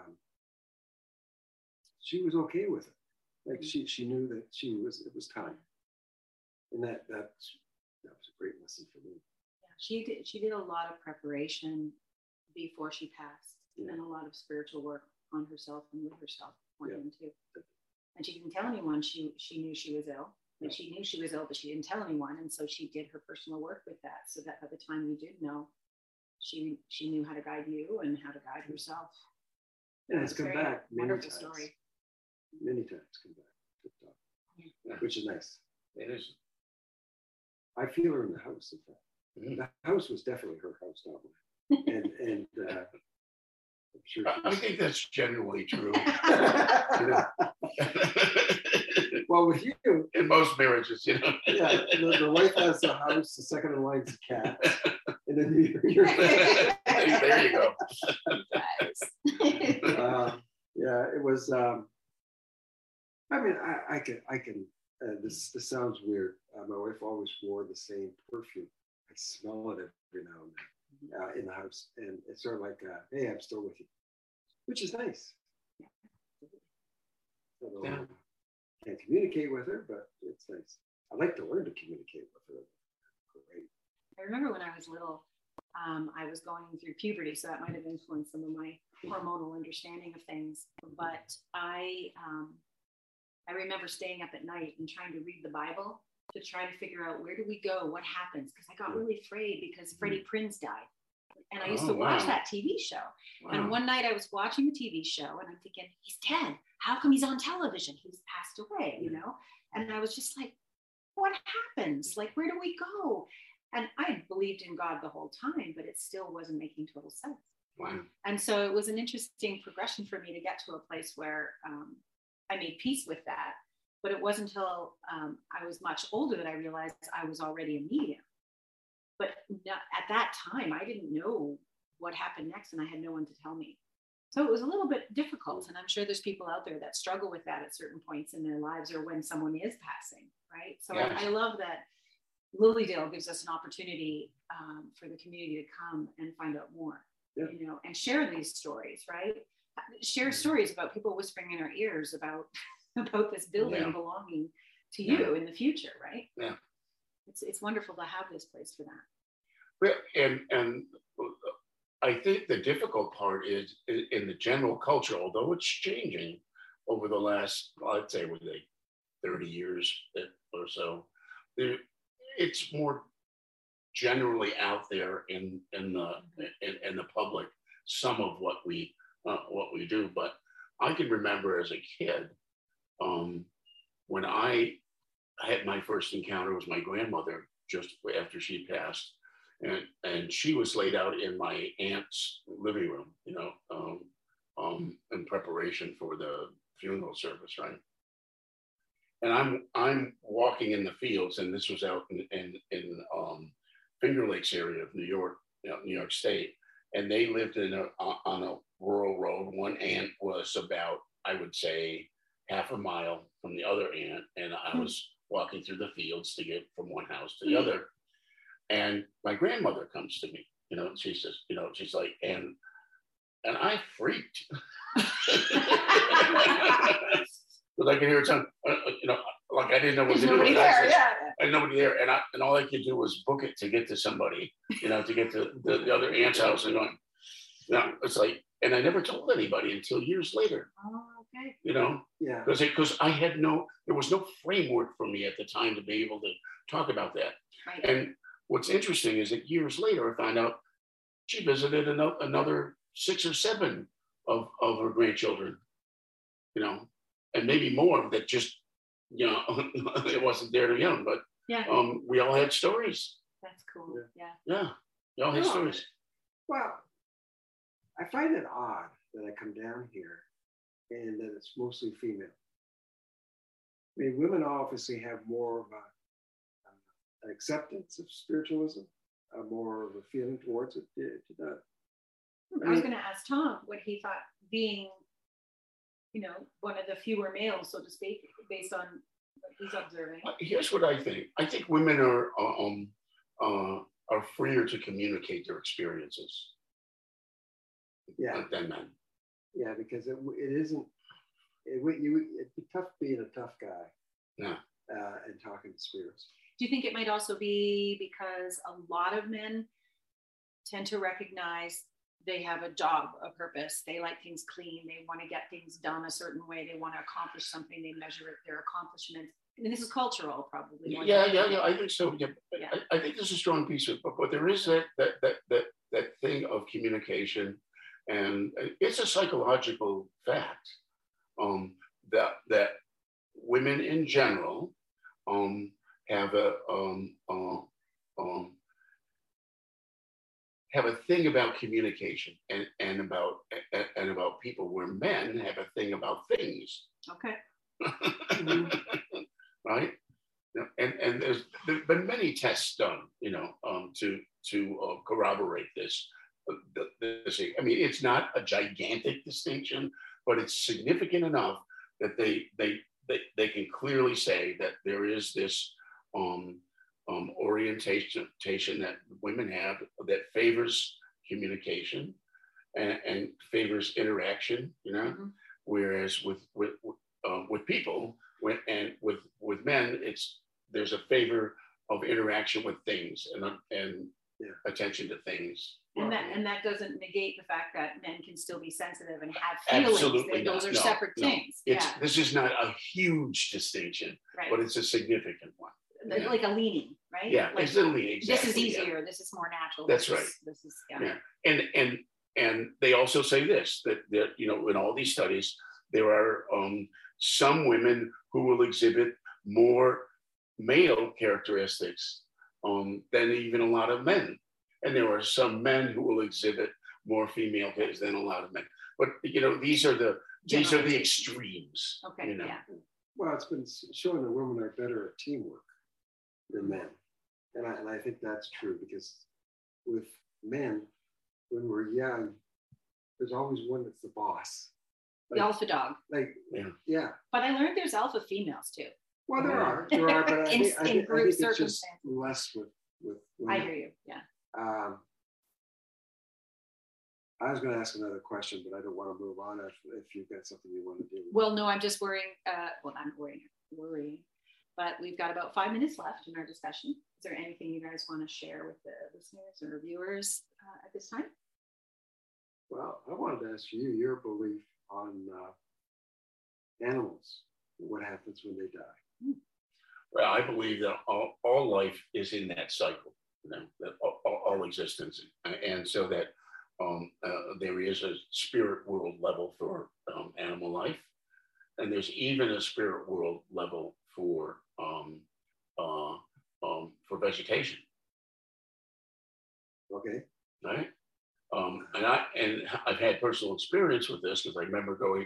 she was okay with it. Like she knew that it was time, and that was a great lesson for me. Yeah, she did a lot of preparation before she passed, and a lot of spiritual work on herself and with herself too. And she didn't tell anyone she knew she was ill. And she knew she was ill, but she didn't tell anyone. And so she did her personal work with that, so that by the time you did know, she knew how to guide you and how to guide herself. And it's come back many times. Story. Many times come back, which is nice. It is. I feel her in the house, in fact. The house was definitely her house, not mine. And I'm sure I think that's generally true. Well, with you, in most marriages, yeah, the wife has the house, the second in line is a cat, and then you're there you go. Yeah, it was. I mean, I can. This sounds weird. My wife always wore the same perfume. I smell it every now and then in the house, and it's sort of like, "Hey, I'm still with you," which is nice. Can't communicate with her, but it's nice. I'd like to learn to communicate with her. Great. I remember when I was little, I was going through puberty, so that might have influenced some of my hormonal understanding of things. But I remember staying up at night and trying to read the Bible to try to figure out where do we go, what happens, because I got really afraid because Freddie Prinze died. And I used to watch that TV show. Wow. And one night I was watching the TV show and I'm thinking, he's dead. How come he's on television? He's passed away, you know? And I was just like, what happens? Like, where do we go? And I believed in God the whole time, but it still wasn't making total sense. Wow. And so it was an interesting progression for me to get to a place where I made peace with that. But it wasn't until I was much older that I realized I was already a medium. But at that time, I didn't know what happened next, and I had no one to tell me. So it was a little bit difficult, and I'm sure there's people out there that struggle with that at certain points in their lives or when someone is passing, right? So yes. I love that Lilydale gives us an opportunity for the community to come and find out more, you know, and share these stories, right? Share stories about people whispering in our ears about this building belonging to you in the future, right? Yeah. It's wonderful to have this place for that. Well, and I think the difficult part is in the general culture, although it's changing over the last, I'd say, 30 years or so, it's more generally out there in the public, some of what we do. But I can remember as a kid, when I had my first encounter with my grandmother just after she passed, and she was laid out in my aunt's living room, you know, in preparation for the funeral service, right? And I'm walking in the fields, and this was out in Finger Lakes area of New York, New York State, and they lived on a rural road. One aunt was about, I would say, half a mile from the other aunt, and I was walking through the fields to get from one house to the other. And my grandmother comes to me, and she says, she's like, and I freaked. Because I could hear it sound, like I didn't know what to do. Nobody there, yeah. And nobody there, and all I could do was book it to get to somebody, to get to the other aunt's house, and going, it's like, and I never told anybody until years later. Oh, okay. Yeah. Because there was no framework for me at the time to be able to talk about that. Right. And what's interesting is that years later, I found out she visited another 6 or 7 of her grandchildren, and maybe more that just, it wasn't there to young, but we all had stories. That's cool. Yeah. We all had stories. Well, I find it odd that I come down here and that it's mostly female. I mean, women obviously have more of an acceptance of spiritualism, more of a feeling towards it. I was going to ask Tom what he thought, being, one of the fewer males, so to speak, based on what he's observing. Here's what I think. I think women are freer to communicate their experiences than men. Yeah, because it isn't. It'd be tough being a tough guy. Yeah. And talking to spirits. Do you think it might also be because a lot of men tend to recognize they have a job, a purpose, they like things clean, they want to get things done a certain way, they want to accomplish something, they measure their accomplishment. I mean, this is cultural, probably. Yeah, I think so. Yeah. I think there's a strong piece of it, but there is that thing of communication, and it's a psychological fact that women in general have a thing about communication and about people, where men have a thing about things. Okay. Right. And there's been many tests done, to corroborate this. I mean, it's not a gigantic distinction, but it's significant enough that they can clearly say that there is this orientation that women have that favors communication and favors interaction, whereas with people and with men, there's a favor of interaction with things and attention to things. And that doesn't negate the fact that men can still be sensitive and have feelings. Absolutely Those are separate things. This is not a huge distinction, but it's a significant one. Like a leaning, right? Yeah, like, it's a leaning. Exactly, this is easier. This is more natural. That's right. This is And they also say this, that in all these studies, there are some women who will exhibit more male characteristics than even a lot of men. And there are some men who will exhibit more female characteristics than a lot of men. But these are the extremes. Okay. Yeah. Well, it's been shown that women are better at teamwork than men, and I think that's true, because with men, when we're young, there's always one that's the boss. The alpha dog. Yeah. But I learned there's alpha females too. Well, there are, but I think it's just less with women. I hear you. Yeah. I was going to ask another question, but I don't want to move on if you've got something you want to do. Well, no, I'm just worrying. I'm worrying. But we've got about 5 minutes left in our discussion. Is there anything you guys want to share with the listeners or viewers at this time? Well, I wanted to ask you your belief on animals, what happens when they die. Well, I believe that all life is in that cycle, that all existence. And so that there is a spirit world level for animal life. And there's even a spirit world level for vegetation. Okay. Right. And I've had personal experience with this, because I remember going,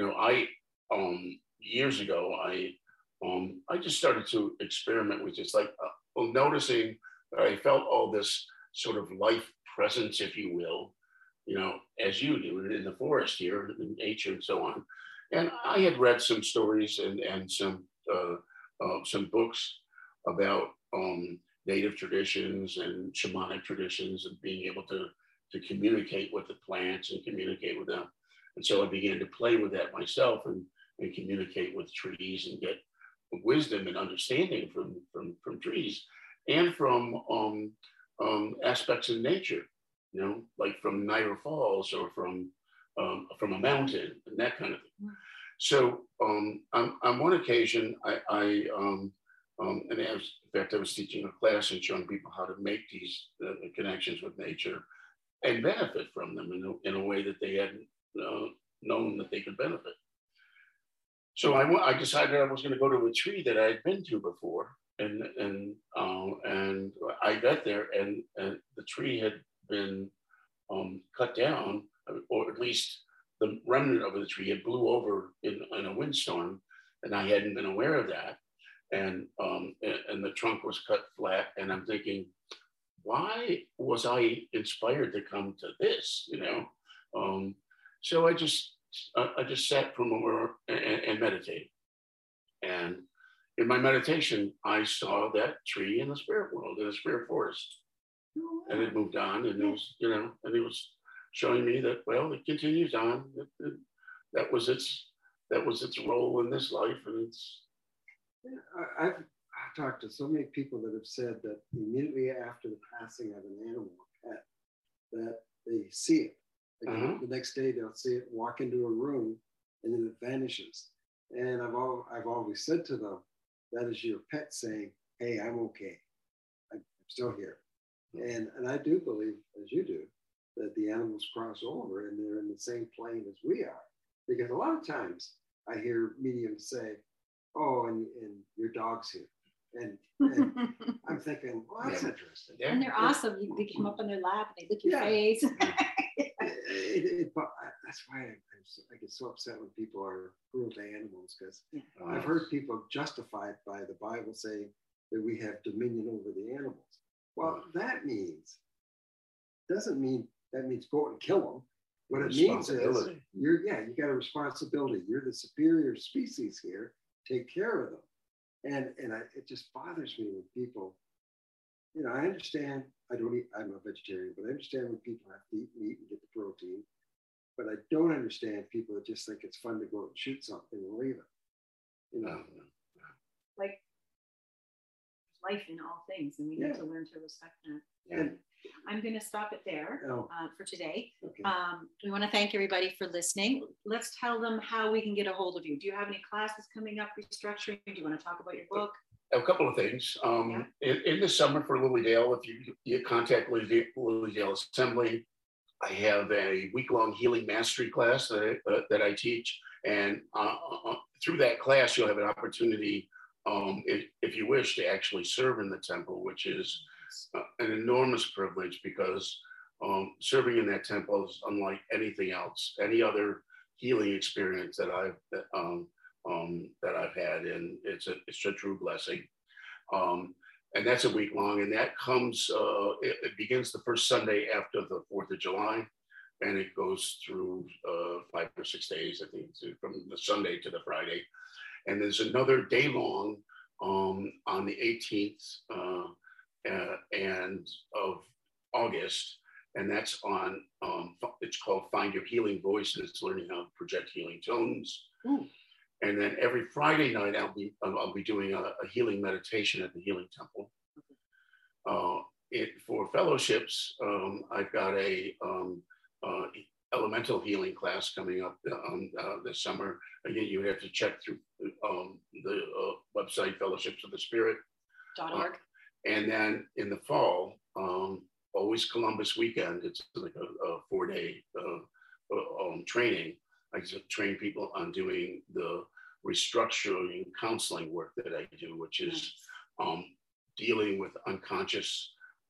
years ago, I just started to experiment with just noticing that I felt all this sort of life presence, if you will, as you do in the forest here, in nature and so on. And I had read some stories and some some books about native traditions and shamanic traditions and being able to communicate with the plants and communicate with them. And so I began to play with that myself and communicate with trees and get wisdom and understanding from trees and from aspects of nature, you know, like from Niagara Falls or from a mountain and that kind of thing. So on one occasion, and in fact, I was teaching a class and showing people how to make these connections with nature and benefit from them in a way that they hadn't known that they could benefit. So I decided I was going to go to a tree that I had been to before, and I got there, and the tree had been cut down, or at least the remnant of the tree had blew over in a windstorm, and I hadn't been aware of that, and the trunk was cut flat, and I'm thinking, why was I inspired to come to this, you know? So I just sat for a moment and meditated. And in my meditation, I saw that tree in the spirit world, in the spirit forest. And it moved on, and it was, you know, and it was showing me that, well, it continues on. That was its role in this life, and it's. Yeah, I've talked to so many people that have said that immediately after the passing of an animal, a pet, that they see it. Like the next day they'll see it, walk into a room, and then it vanishes. And I've always said to them, that is your pet saying, "Hey, I'm okay. I'm still here." And I do believe, as you do, that the animals cross over and they're in the same plane as we are. Because a lot of times I hear mediums say, "Oh, and your dog's here." And I'm thinking, well, that's interesting. And they're awesome. They come up on their lap and they lick your face. That's why I get so upset when people are cruel to animals, because I've heard people justify it by the Bible saying that we have dominion over the animals. Well, doesn't mean that means go out and kill them. What it means is you got a responsibility. You're the superior species here. Take care of them. And it just bothers me when people, you know, I understand, I'm a vegetarian, but I understand when people have to eat meat and get the protein, but I don't understand people that just think it's fun to go out and shoot something and leave it. You know? Like life in all things, and we need to learn to respect that. Yeah. And I'm going to stop it there for today. Okay. We want to thank everybody for listening. Let's tell them how we can get a hold of you. Do you have any classes coming up, restructuring? Do you want to talk about your book? A couple of things. In the summer for Lilydale, if you contact Lilydale Assembly, I have a week-long healing mastery class that I teach. And through that class, you'll have an opportunity, if you wish, to actually serve in the temple, which is an enormous privilege, because serving in that temple is unlike anything else, any other healing experience that I've had, and it's a true blessing. And that's a week long, and that comes. It begins the first Sunday after the 4th of July, and it goes through 5 or 6 days, I think, from the Sunday to the Friday. And there's another day long on the 18th and of August, and that's on. It's called Find Your Healing Voice, and it's learning how to project healing tones. Ooh. And then every Friday night, I'll be doing a healing meditation at the Healing Temple. For fellowships, I've got a elemental healing class coming up this summer. Again, you have to check through the website Fellowships of the Spirit.org. And then in the fall, always Columbus weekend, it's like a 4-day training. I just train people on doing the restructuring counseling work that I do, which is dealing with unconscious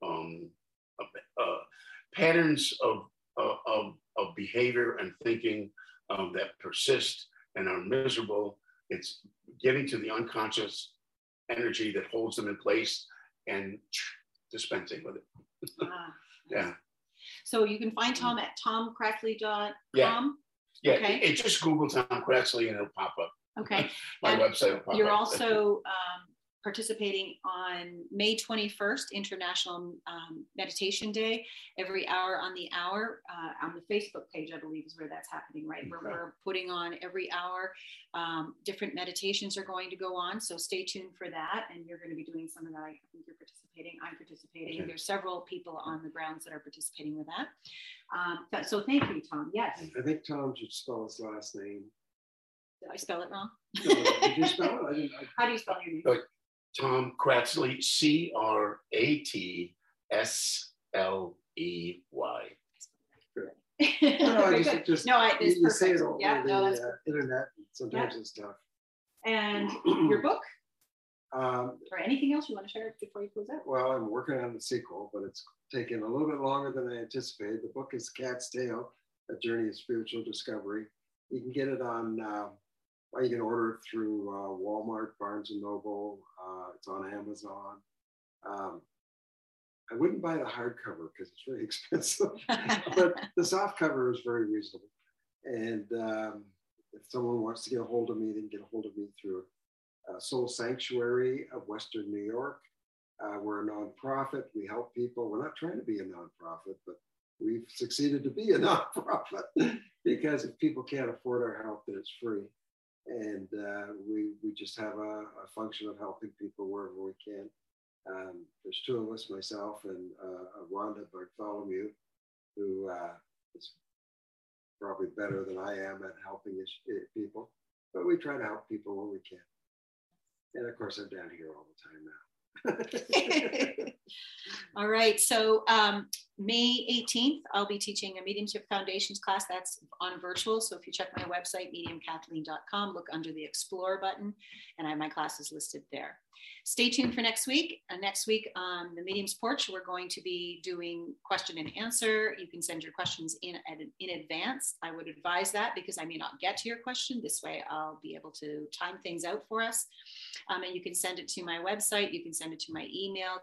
patterns of behavior and thinking that persist and are miserable. It's getting to the unconscious energy that holds them in place and dispensing with it. Yeah. So you can find Tom at tomcratsley.com. Yeah, okay. It's just Google Tom Cratsley and it'll pop up. Okay. My website will pop up. You're also participating on May 21st, International Meditation Day, every hour on the hour. On the Facebook page, I believe is where that's happening, right? Where we're putting on every hour. Different meditations are going to go on, so stay tuned for that. And you're going to be doing some of that. I think you're participating. I'm participating. Okay. There's several people on the grounds that are participating with that. So thank you, Tom. Yes. I think Tom should spell his last name. Did I spell it wrong? No, did you spell it? How do you spell your name? Tom Kratzley, Kratzley. You say it over the internet. Sometimes it's tough. And your book? Or anything else you want to share before you close out? Well, I'm working on the sequel, but it's taken a little bit longer than I anticipated. The book is Cat's Tale, A Journey of Spiritual Discovery. You can get it on, you can order it through Walmart, Barnes & Noble. It's on Amazon. I wouldn't buy the hardcover because it's really expensive, but the soft cover is very reasonable. And if someone wants to get a hold of me, they can get a hold of me through Soul Sanctuary of Western New York. We're a nonprofit. We help people. We're not trying to be a nonprofit, but we've succeeded to be a nonprofit because if people can't afford our help, then it's free. And we just have a function of helping people wherever we can. There's two of us, myself and Rhonda Bartholomew, who is probably better than I am at helping people, but we try to help people when we can. And of course, I'm down here all the time now. All right, so May 18th, I'll be teaching a Mediumship Foundations class. That's on virtual. So if you check my website, mediumkathleen.com, look under the Explore button, and I have my classes listed there. Stay tuned for next week. Next week on the Medium's Porch, we're going to be doing question and answer. You can send your questions in advance. I would advise that because I may not get to your question. This way I'll be able to time things out for us. And you can send it to my website. You can send it to my email,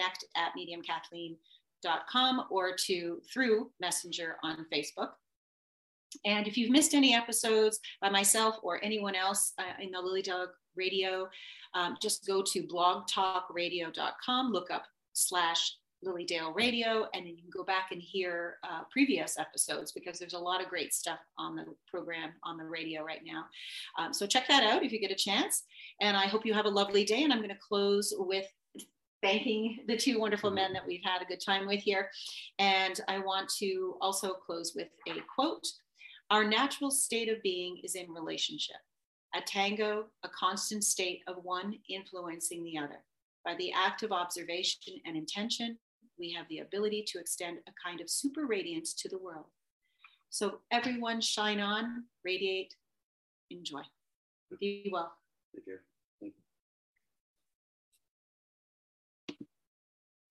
connect@mediumkathleen.com, or through Messenger on Facebook. And if you've missed any episodes by myself or anyone else in the Lily Dale Radio, just go to blogtalkradio.com, look up /Lily Dale Radio, and then you can go back and hear previous episodes because there's a lot of great stuff on the program on the radio right now. So check that out if you get a chance. And I hope you have a lovely day. And I'm going to close with thanking the two wonderful men that we've had a good time with here. And I want to also close with a quote. Our natural state of being is in relationship. A tango, a constant state of one influencing the other. By the act of observation and intention, we have the ability to extend a kind of super radiance to the world. So everyone shine on, radiate, enjoy. Be well. Take care.